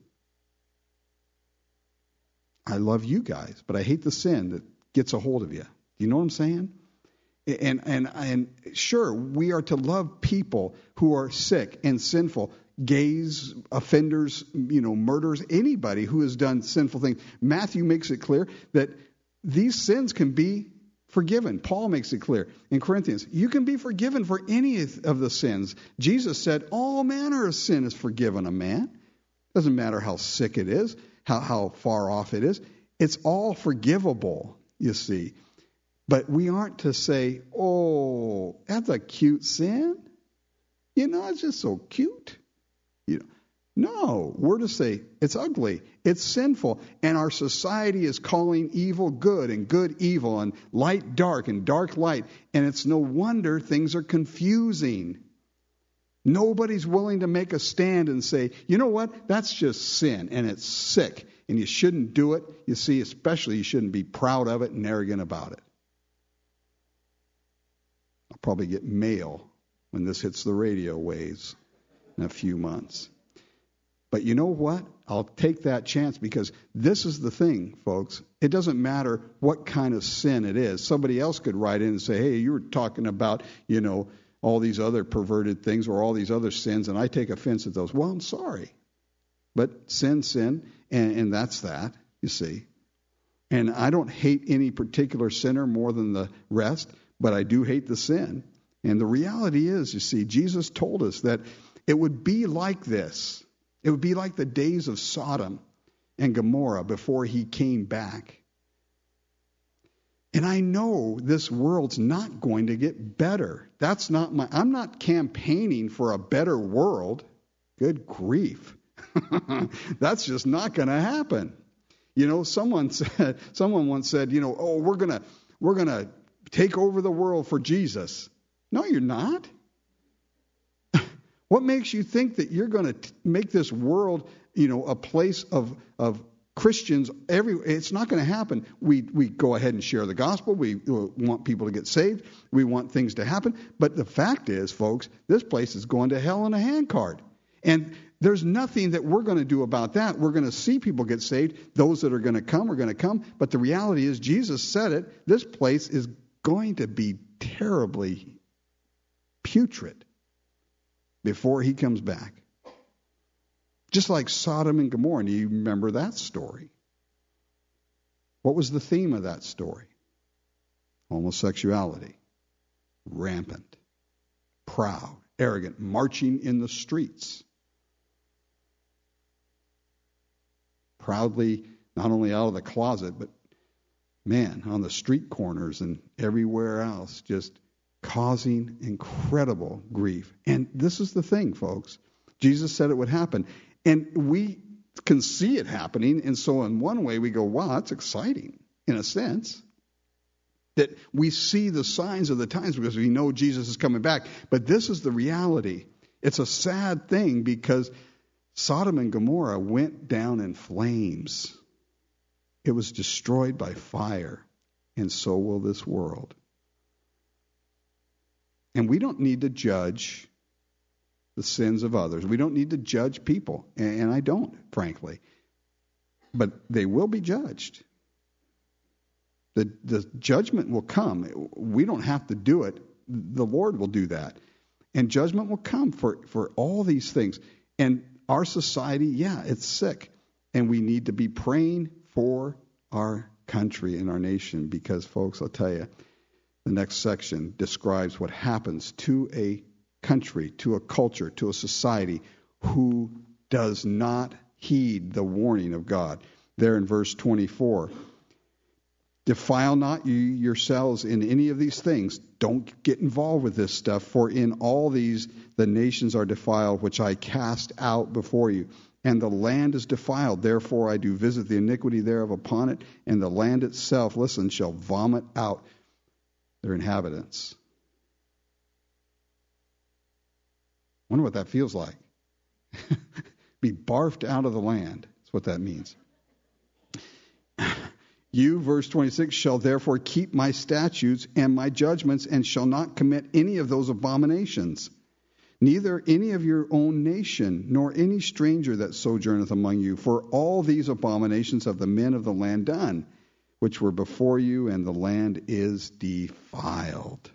I love you guys, but I hate the sin that gets a hold of you. You know what I'm saying? And and and sure, we are to love people who are sick and sinful, gays, offenders, you know, murderers, anybody who has done sinful things. Matthew makes it clear that these sins can be forgiven. Paul makes it clear in Corinthians. You can be forgiven for any of the sins. Jesus said all manner of sin is forgiven a man. Doesn't matter how sick it is, how, how far off it is. It's all forgivable, you see. But we aren't to say, oh, that's a cute sin. You know, it's just so cute. You know, no, we're to say it's ugly, it's sinful, and our society is calling evil good and good evil and light dark and dark light, and it's no wonder things are confusing. Nobody's willing to make a stand and say, you know what, that's just sin, and it's sick, and you shouldn't do it. You see, especially you shouldn't be proud of it and arrogant about it. I'll probably get mail when this hits the radio waves in a few months. But you know what? I'll take that chance, because this is the thing, folks. It doesn't matter what kind of sin it is. Somebody else could write in and say, hey, you were talking about, you know, all these other perverted things or all these other sins, and I take offense at those. Well, I'm sorry. But sin, sin, and, and that's that, you see. And I don't hate any particular sinner more than the rest, but I do hate the sin. And the reality is, you see, Jesus told us that it would be like this. It would be like the days of Sodom and Gomorrah before he came back. And I know this world's not going to get better. That's not my, I'm not campaigning for a better world. Good grief. That's just not going to happen. You know, someone said, someone once said, you know, oh, we're going to, we're going to take over the world for Jesus. No, you're not. What makes you think that you're going to make this world, you know, a place of of Christians? Every it's not going to happen. We we go ahead and share the gospel. We want people to get saved. We want things to happen. But the fact is, folks, this place is going to hell in a handcart. And there's nothing that we're going to do about that. We're going to see people get saved. Those that are going to come are going to come. But the reality is, Jesus said it. This place is going to be terribly putrid before he comes back. Just like Sodom and Gomorrah. Do you remember that story? What was the theme of that story? Homosexuality. Rampant. Proud. Arrogant. Marching in the streets. Proudly, not only out of the closet, but, man, on the street corners and everywhere else, just causing incredible grief. And this is the thing, folks. Jesus said it would happen. And we can see it happening. And so in one way we go, wow, that's exciting in a sense. That we see the signs of the times because we know Jesus is coming back. But this is the reality. It's a sad thing because Sodom and Gomorrah went down in flames. It was destroyed by fire, and so will this world. And we don't need to judge the sins of others. We don't need to judge people, and I don't, frankly. But they will be judged. The, the judgment will come. We don't have to do it. The Lord will do that. And judgment will come for, for all these things. And our society, yeah, it's sick. And we need to be praying for our country and our nation because, folks, I'll tell you, the next section describes what happens to a country, to a culture, to a society who does not heed the warning of God. There in verse twenty-four, defile not you yourselves in any of these things. Don't get involved with this stuff, for in all these the nations are defiled, which I cast out before you. And the land is defiled, therefore I do visit the iniquity thereof upon it, and the land itself, listen, shall vomit out their inhabitants. Wonder what that feels like. Be barfed out of the land. That's what that means. You, verse twenty-six, shall therefore keep my statutes and my judgments, and shall not commit any of those abominations. Neither any of your own nation, nor any stranger that sojourneth among you. For all these abominations have the men of the land done, which were before you, and the land is defiled.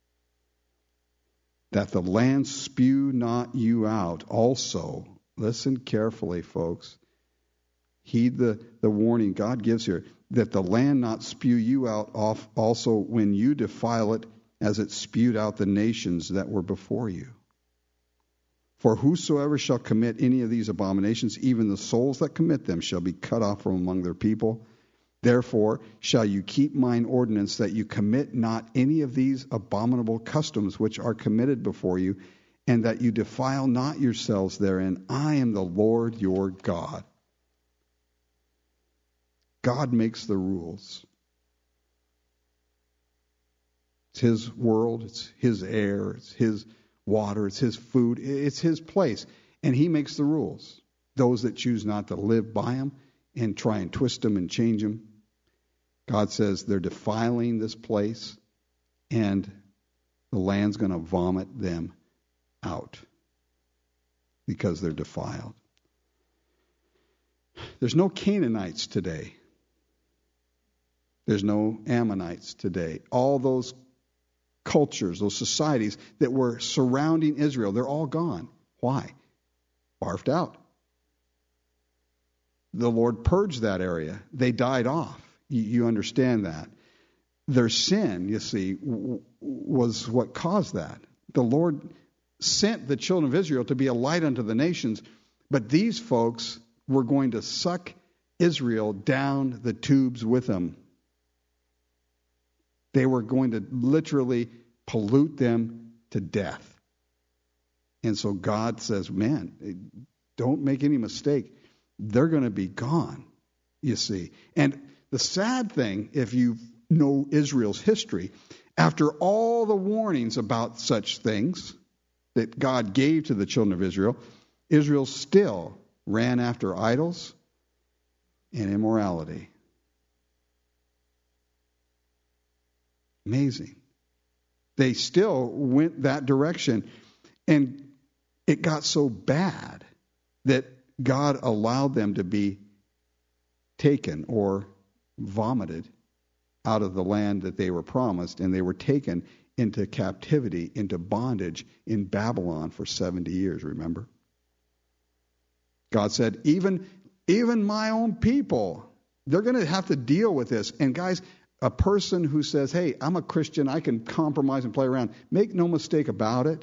That the land spew not you out also. Listen carefully, folks. Heed the, the warning God gives here. That the land not spew you out off also when you defile it, as it spewed out the nations that were before you. For whosoever shall commit any of these abominations, even the souls that commit them, shall be cut off from among their people. Therefore shall you keep mine ordinance, that you commit not any of these abominable customs which are committed before you, and that you defile not yourselves therein. I am the Lord your God. God makes the rules. It's His world, it's His air, it's His water, it's His food, it's His place. And He makes the rules. Those that choose not to live by them and try and twist them and change them, God says they're defiling this place, and the land's going to vomit them out because they're defiled. There's no Canaanites today. There's no Ammonites today. All those cultures, those societies that were surrounding Israel, they're all gone. Why? Barfed out. The Lord purged that area. They died off. You, you understand that. Their sin, you see, w- was what caused that. The Lord sent the children of Israel to be a light unto the nations, but these folks were going to suck Israel down the tubes with them. They were going to literally pollute them to death. And so God says, man, don't make any mistake. They're going to be gone, you see. And the sad thing, if you know Israel's history, after all the warnings about such things that God gave to the children of Israel, Israel still ran after idols and immorality. Amazing. They still went that direction. And it got so bad that God allowed them to be taken or vomited out of the land that they were promised, and they were taken into captivity, into bondage in Babylon for seventy years, remember? God said, even, even my own people, they're going to have to deal with this. And guys, a person who says, hey, I'm a Christian, I can compromise and play around, make no mistake about it.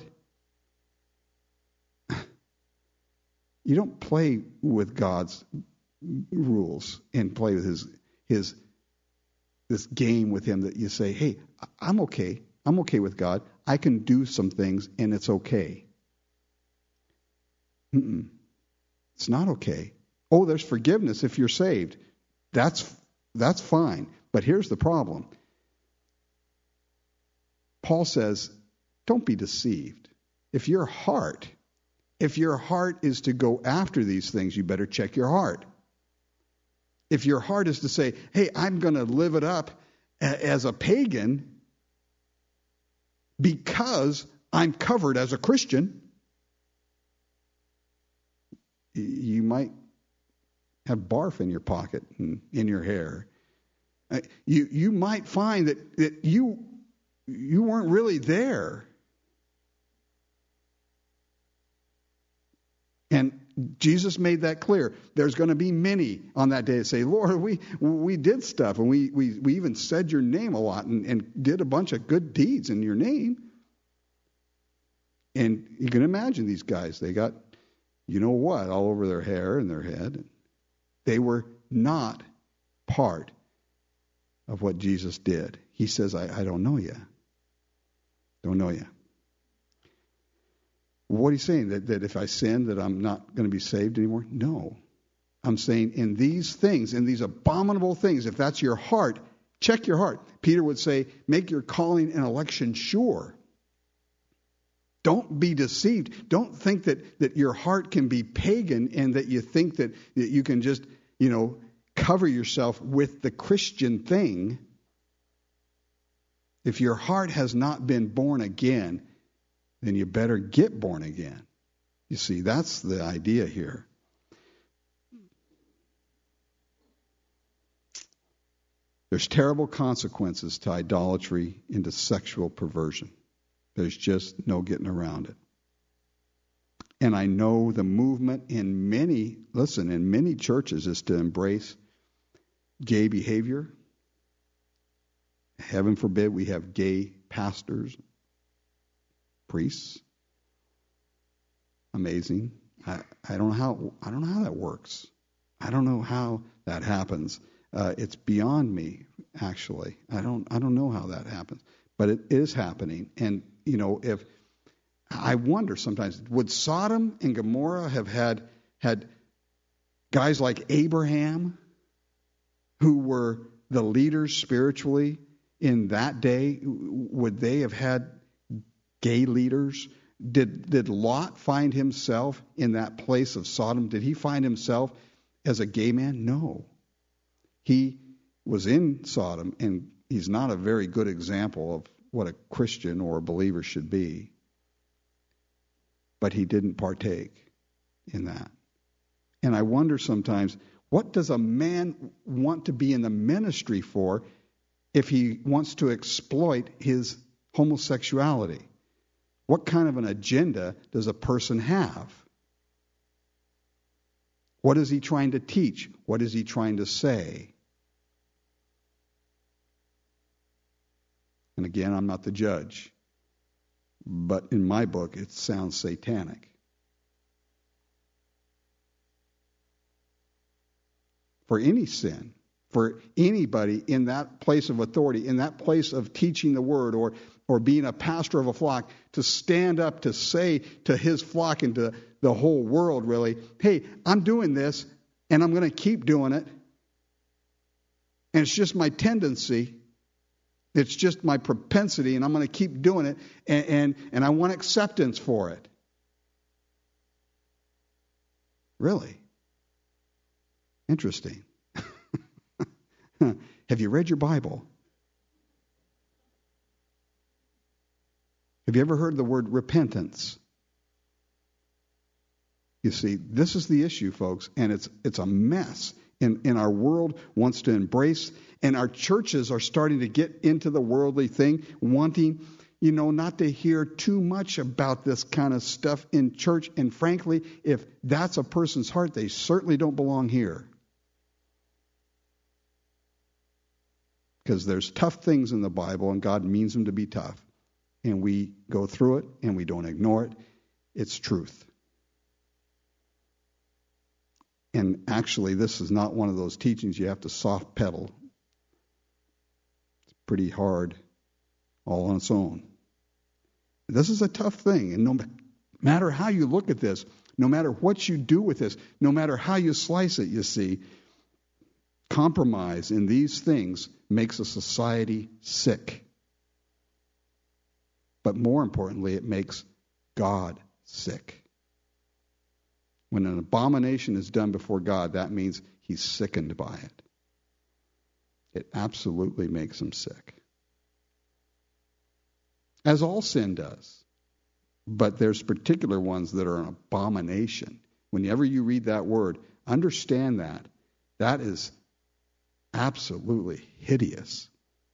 You don't play with God's rules and play with his his this game with him that you say, hey, I'm okay. I'm okay with God. I can do some things and it's okay. Mm-mm. It's not okay. Oh, there's forgiveness if you're saved. That's that's fine. But here's the problem. Paul says, don't be deceived. If your heart, if your heart is to go after these things, you better check your heart. if your heart is to say, hey, I'm going to live it up a- as a pagan because I'm covered as a Christian, you might have barf in your pocket and in your hair. You you might find that, that you you weren't really there. And Jesus made that clear. There's going to be many on that day that say, Lord, we we did stuff, and we, we, we even said your name a lot and, and did a bunch of good deeds in your name. And you can imagine these guys. They got, you know what, all over their hair and their head. They were not part of what Jesus did. He says, I, I don't know you. Don't know you. What he's saying, that, that if I sin, that I'm not going to be saved anymore? No. I'm saying in these things, in these abominable things, if that's your heart, check your heart. Peter would say, make your calling and election sure. Don't be deceived. Don't think that, that your heart can be pagan and that you think that, that you can just, you know, cover yourself with the Christian thing. If your heart has not been born again, then you better get born again. You see, that's the idea here. There's terrible consequences to idolatry and to sexual perversion. There's just no getting around it. And I know the movement in many, listen, in many churches is to embrace gay behavior. Heaven forbid we have gay pastors, priests. Amazing. I, I don't know how I don't know how that works. I don't know how that happens. Uh, it's beyond me, actually. I don't I don't know how that happens, but it is happening. And you know, if I wonder sometimes, would Sodom and Gomorrah have had had guys like Abraham, who were the leaders spiritually in that day? Would they have had gay leaders? Did did Lot find himself in that place of Sodom? Did he find himself as a gay man? No. He was in Sodom, and he's not a very good example of what a Christian or a believer should be. But he didn't partake in that. And I wonder sometimes, what does a man want to be in the ministry for if he wants to exploit his homosexuality? What kind of an agenda does a person have? What is he trying to teach? What is he trying to say? And again, I'm not the judge, but in my book, it sounds satanic. For any sin, for anybody in that place of authority, in that place of teaching the word, or or being a pastor of a flock, to stand up to say to his flock and to the whole world, really, hey, I'm doing this, and I'm going to keep doing it, and it's just my tendency. It's just my propensity, and I'm going to keep doing it, and, and, and I want acceptance for it. Really? Interesting. Have you read your Bible? Have you ever heard the word repentance? You see, this is the issue, folks, and it's it's a mess. In, in our world wants to embrace, and our churches are starting to get into the worldly thing, wanting, you know, not to hear too much about this kind of stuff in church. And frankly, if that's a person's heart, they certainly don't belong here. Because there's tough things in the Bible, and God means them to be tough. And we go through it, and we don't ignore it. It's truth. And actually, this is not one of those teachings you have to soft pedal. It's pretty hard all on its own. This is a tough thing. And no matter how you look at this, no matter what you do with this, no matter how you slice it, you see, compromise in these things makes a society sick. But more importantly, it makes God sick. When an abomination is done before God, that means he's sickened by it. It absolutely makes him sick. As all sin does. But there's particular ones that are an abomination. Whenever you read that word, understand that. That is absolutely hideous.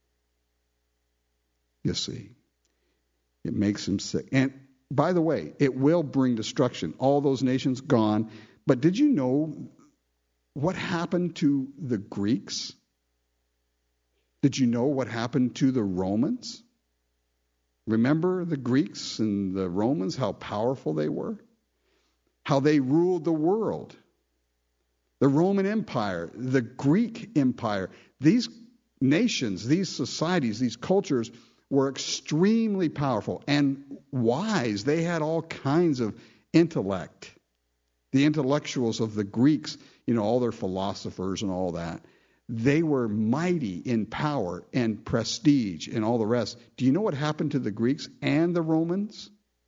You see. It makes him sick. And by the way, it will bring destruction. All those nations gone. But did you know what happened to the Greeks? Did you know what happened to the Romans? Remember the Greeks and the Romans, how powerful they were? How they ruled the world. The Roman Empire, the Greek Empire. These nations, these societies, these cultures were extremely powerful and wise. They had all kinds of intellect. The intellectuals of the Greeks, you know, all their philosophers and all that, they were mighty in power and prestige and all the rest. Do you know what happened to the Greeks and the Romans?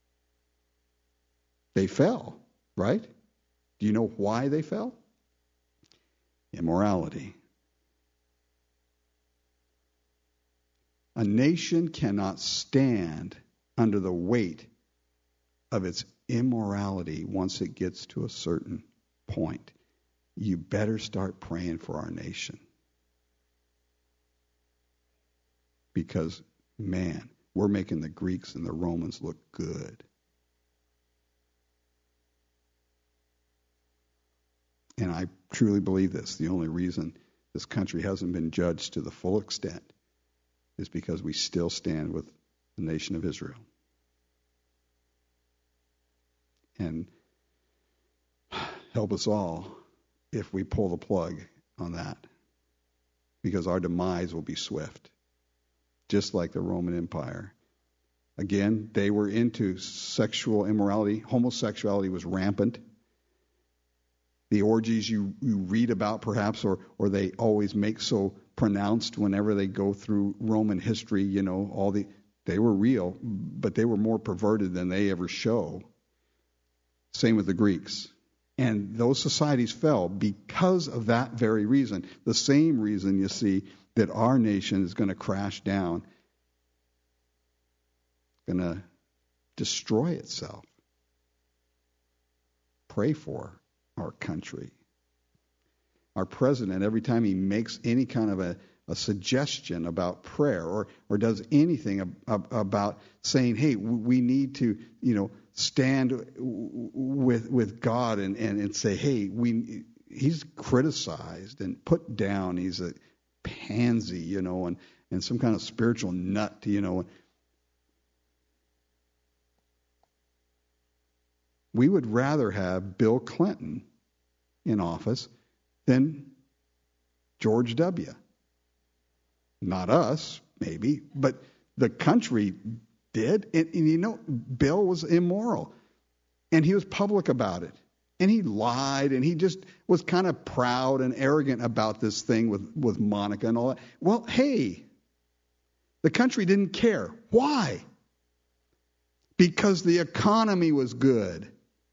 They fell, right? Do you know why they fell? Immorality. A nation cannot stand under the weight of its immorality once it gets to a certain point. You better start praying for our nation. Because, man, we're making the Greeks and the Romans look good. And I truly believe this. The only reason this country hasn't been judged to the full extent is because we still stand with the nation of Israel. And help us all if we pull the plug on that. Because our demise will be swift. Just like the Roman Empire. Again, they were into sexual immorality. Homosexuality was rampant. The orgies you, you read about perhaps, or, or they always make so pronounced whenever they go through Roman history, you know, all the they were real, but they were more perverted than they ever show. Same with the Greeks. And those societies fell because of that very reason. The same reason, you see, that our nation is going to crash down, going to destroy itself. Pray for our country. Our president, every time he makes any kind of a, a suggestion about prayer or, or does anything ab- ab- about saying, hey, we need to, you know, stand with with God and, and, and say, hey, we he's criticized and put down. He's a pansy, you know, and, and some kind of spiritual nut, you know. We would rather have Bill Clinton in office than George W. Not us, maybe, but the country did. And, and you know, Bill was immoral. And he was public about it. And he lied, and he just was kind of proud and arrogant about this thing with, with Monica and all that. Well, hey, the country didn't care. Why? Because the economy was good.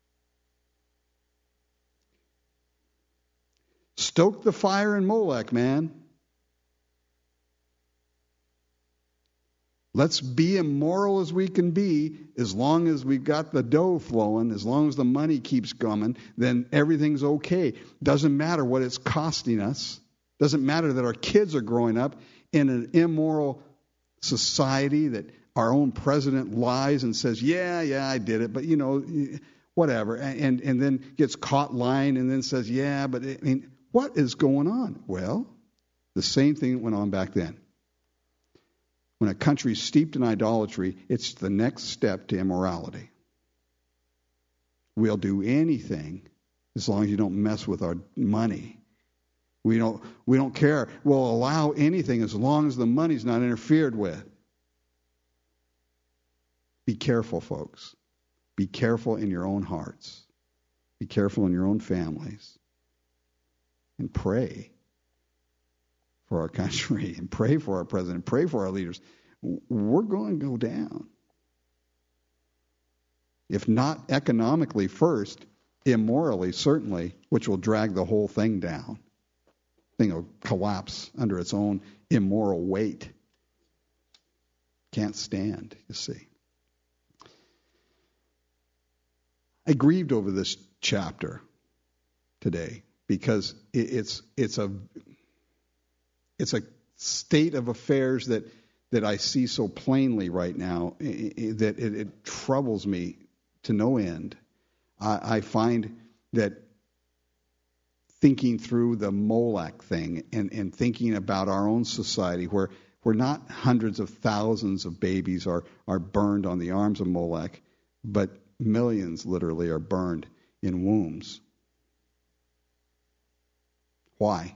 Stoke the fire in Molech, man. Let's be immoral as we can be, as long as we've got the dough flowing, as long as the money keeps coming, then everything's okay. Doesn't matter what it's costing us. Doesn't matter that our kids are growing up in an immoral society, that our own president lies and says, yeah, yeah, I did it, but, you know, whatever, and and then gets caught lying and then says, yeah, but, I mean, what is going on? Well, the same thing went on back then. When a country is steeped in idolatry, it's the next step to immorality. We'll do anything as long as you don't mess with our money. We don't we don't care. We'll allow anything as long as the money's not interfered with. Be careful, folks. Be careful in your own hearts. Be careful in your own families. And pray for our country, and pray for our president, pray for our leaders. We're going to go down. If not economically first, immorally, certainly, which will drag the whole thing down. The thing will collapse under its own immoral weight. Can't stand, you see. I grieved over this chapter today because it's it's a it's a state of affairs that that I see so plainly right now that it, it troubles me to no end. I, I find that thinking through the Molech thing and, and thinking about our own society where where not hundreds of thousands of babies are, are burned on the arms of Molech, but millions literally are burned in wombs. Why?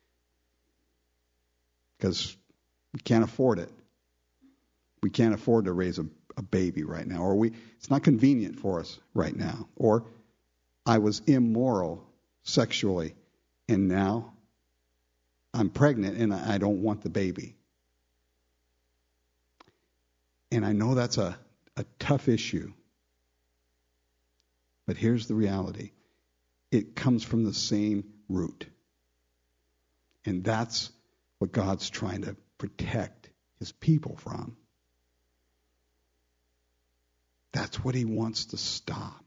Because we can't afford it. We can't afford to raise a, a baby right now. Or we it's not convenient for us right now. Or I was immoral sexually, and now I'm pregnant and I don't want the baby. And I know that's a, a tough issue. But here's the reality. It comes from the same root. And that's what God's trying to protect his people from. That's what he wants to stop.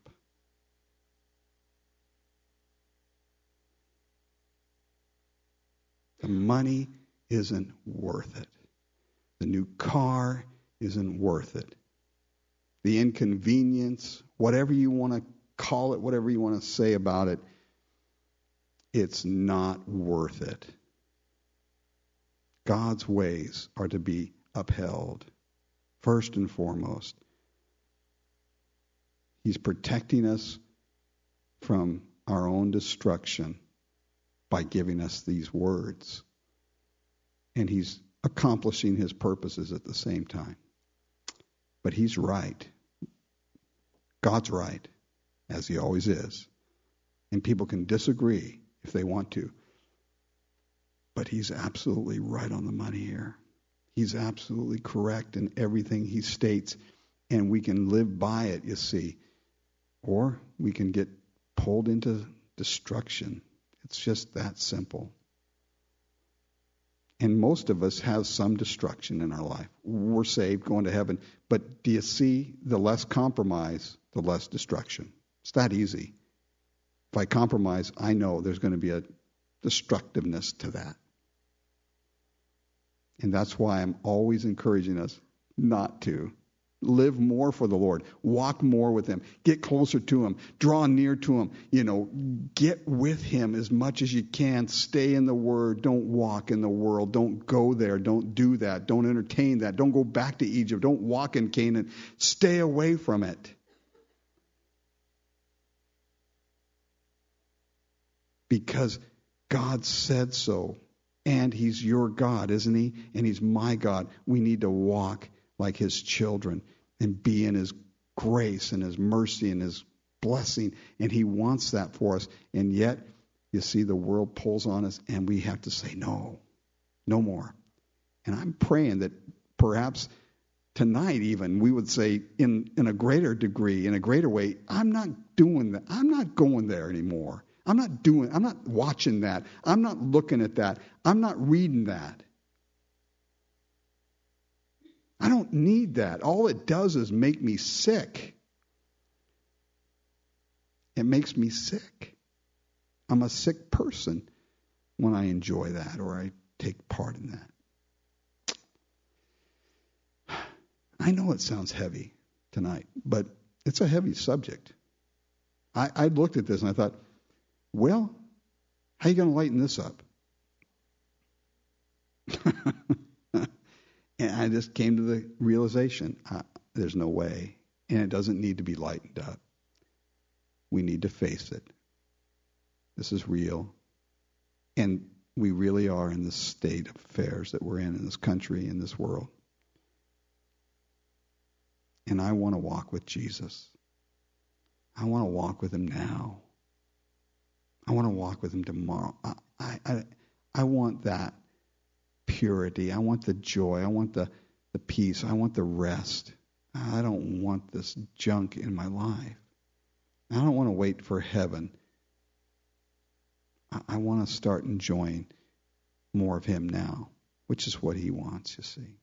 The money isn't worth it. The new car isn't worth it. The inconvenience, whatever you want to call it, whatever you want to say about it, it's not worth it. God's ways are to be upheld, first and foremost. He's protecting us from our own destruction by giving us these words. And he's accomplishing his purposes at the same time. But he's right. God's right, as he always is. And people can disagree if they want to. But he's absolutely right on the money here. He's absolutely correct in everything he states. And we can live by it, you see. Or we can get pulled into destruction. It's just that simple. And most of us have some destruction in our life. We're saved, going to heaven. But do you see, the less compromise, the less destruction. It's that easy. If I compromise, I know there's going to be a destructiveness to that. And that's why I'm always encouraging us not to. Live more for the Lord. Walk more with him. Get closer to him. Draw near to him. You know, get with him as much as you can. Stay in the Word. Don't walk in the world. Don't go there. Don't do that. Don't entertain that. Don't go back to Egypt. Don't walk in Canaan. Stay away from it. Because God said so. And he's your God, isn't he? And he's my God. We need to walk like his children and be in his grace and his mercy and his blessing. And he wants that for us. And yet, you see, the world pulls on us and we have to say, no, no more. And I'm praying that perhaps tonight even we would say in, in a greater degree, in a greater way, I'm not doing that. I'm not going there anymore. I'm not doing, I'm not watching that. I'm not looking at that. I'm not reading that. I don't need that. All it does is make me sick. It makes me sick. I'm a sick person when I enjoy that or I take part in that. I know it sounds heavy tonight, but it's a heavy subject. I, I looked at this and I thought, well, how are you going to lighten this up? And I just came to the realization, uh, there's no way. And it doesn't need to be lightened up. We need to face it. This is real. And we really are in the state of affairs that we're in in this country, in this world. And I want to walk with Jesus. I want to walk with him now. I want to walk with him tomorrow. I, I, I, I want that purity. I want the joy. I want the, the peace. I want the rest. I don't want this junk in my life. I don't want to wait for heaven. I, I want to start enjoying more of him now, which is what he wants, you see.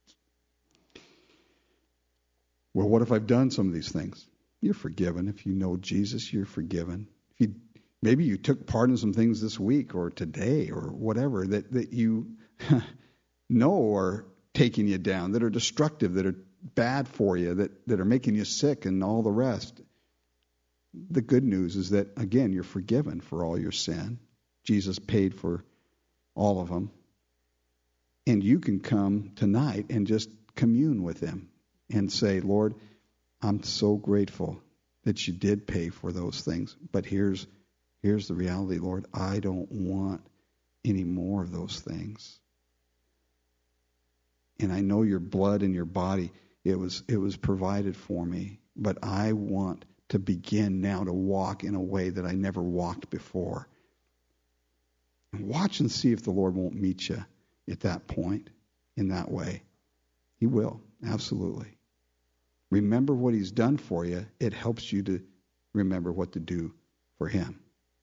Well, what if I've done some of these things? You're forgiven. If you know Jesus, you're forgiven. If you maybe you took part in some things this week or today or whatever that, that you know are taking you down, that are destructive, that are bad for you, that, that are making you sick and all the rest. The good news is that, again, you're forgiven for all your sin. Jesus paid for all of them. And you can come tonight and just commune with him and say, Lord, I'm so grateful that you did pay for those things. But here's here's the reality, Lord. I don't want any more of those things. And I know your blood and your body, it was it was provided for me. But I want to begin now to walk in a way that I never walked before. And watch and see if the Lord won't meet you at that point in that way. He will, absolutely. Remember what he's done for you. It helps you to remember what to do for him.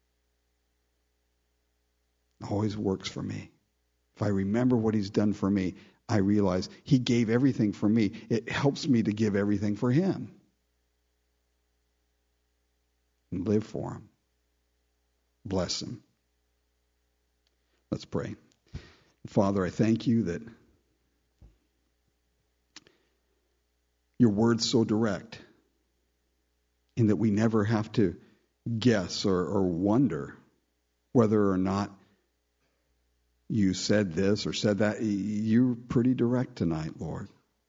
It always works for me. If I remember what he's done for me, I realize he gave everything for me. It helps me to give everything for him. And live for him. Bless him. Let's pray. Father, I thank you that your word's so direct, and that we never have to guess or, or wonder whether or not you said this or said that. You're pretty direct tonight, Lord.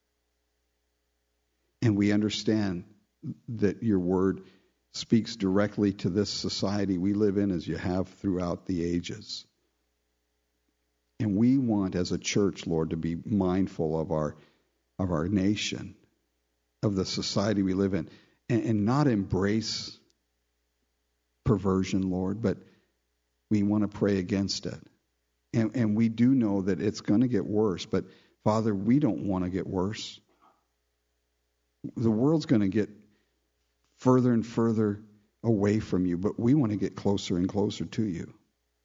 And we understand that your word speaks directly to this society we live in, as you have throughout the ages. And we want, as a church, Lord, to be mindful of our of our nation, of the society we live in, and, and not embrace perversion, Lord, but we want to pray against it. And, and we do know that it's going to get worse, but Father, we don't want to get worse. The world's going to get further and further away from you, but we want to get closer and closer to you.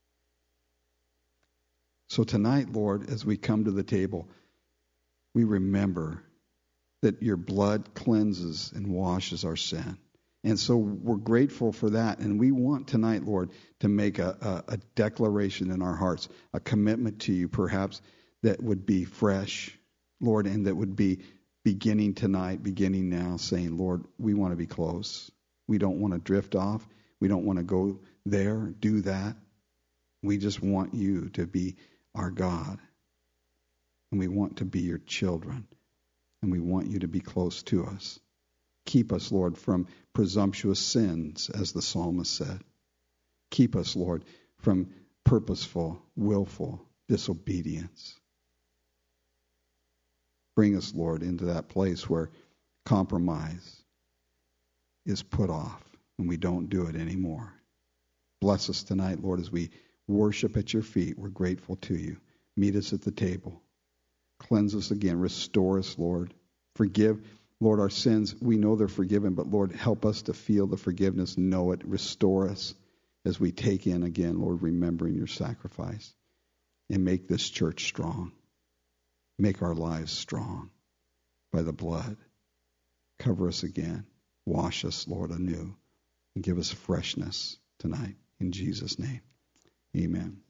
So tonight, Lord, as we come to the table, we remember that your blood cleanses and washes our sin. And so we're grateful for that. And we want tonight, Lord, to make a, a, a declaration in our hearts, a commitment to you, perhaps, that would be fresh, Lord, and that would be beginning tonight, beginning now, saying, Lord, we want to be close. We don't want to drift off. We don't want to go there, do that. We just want you to be our God. And we want to be your children. And we want you to be close to us. Keep us, Lord, from presumptuous sins, as the psalmist said. Keep us, Lord, from purposeful, willful disobedience. Bring us, Lord, into that place where compromise is put off and we don't do it anymore. Bless us tonight, Lord, as we worship at your feet. We're grateful to you. Meet us at the table. Cleanse us again. Restore us, Lord. Forgive, Lord, our sins. We know they're forgiven, but Lord, help us to feel the forgiveness, know it. Restore us as we take in again, Lord, remembering your sacrifice. And make this church strong. Make our lives strong by the blood. Cover us again. Wash us, Lord, anew. And give us freshness tonight. In Jesus' name, amen.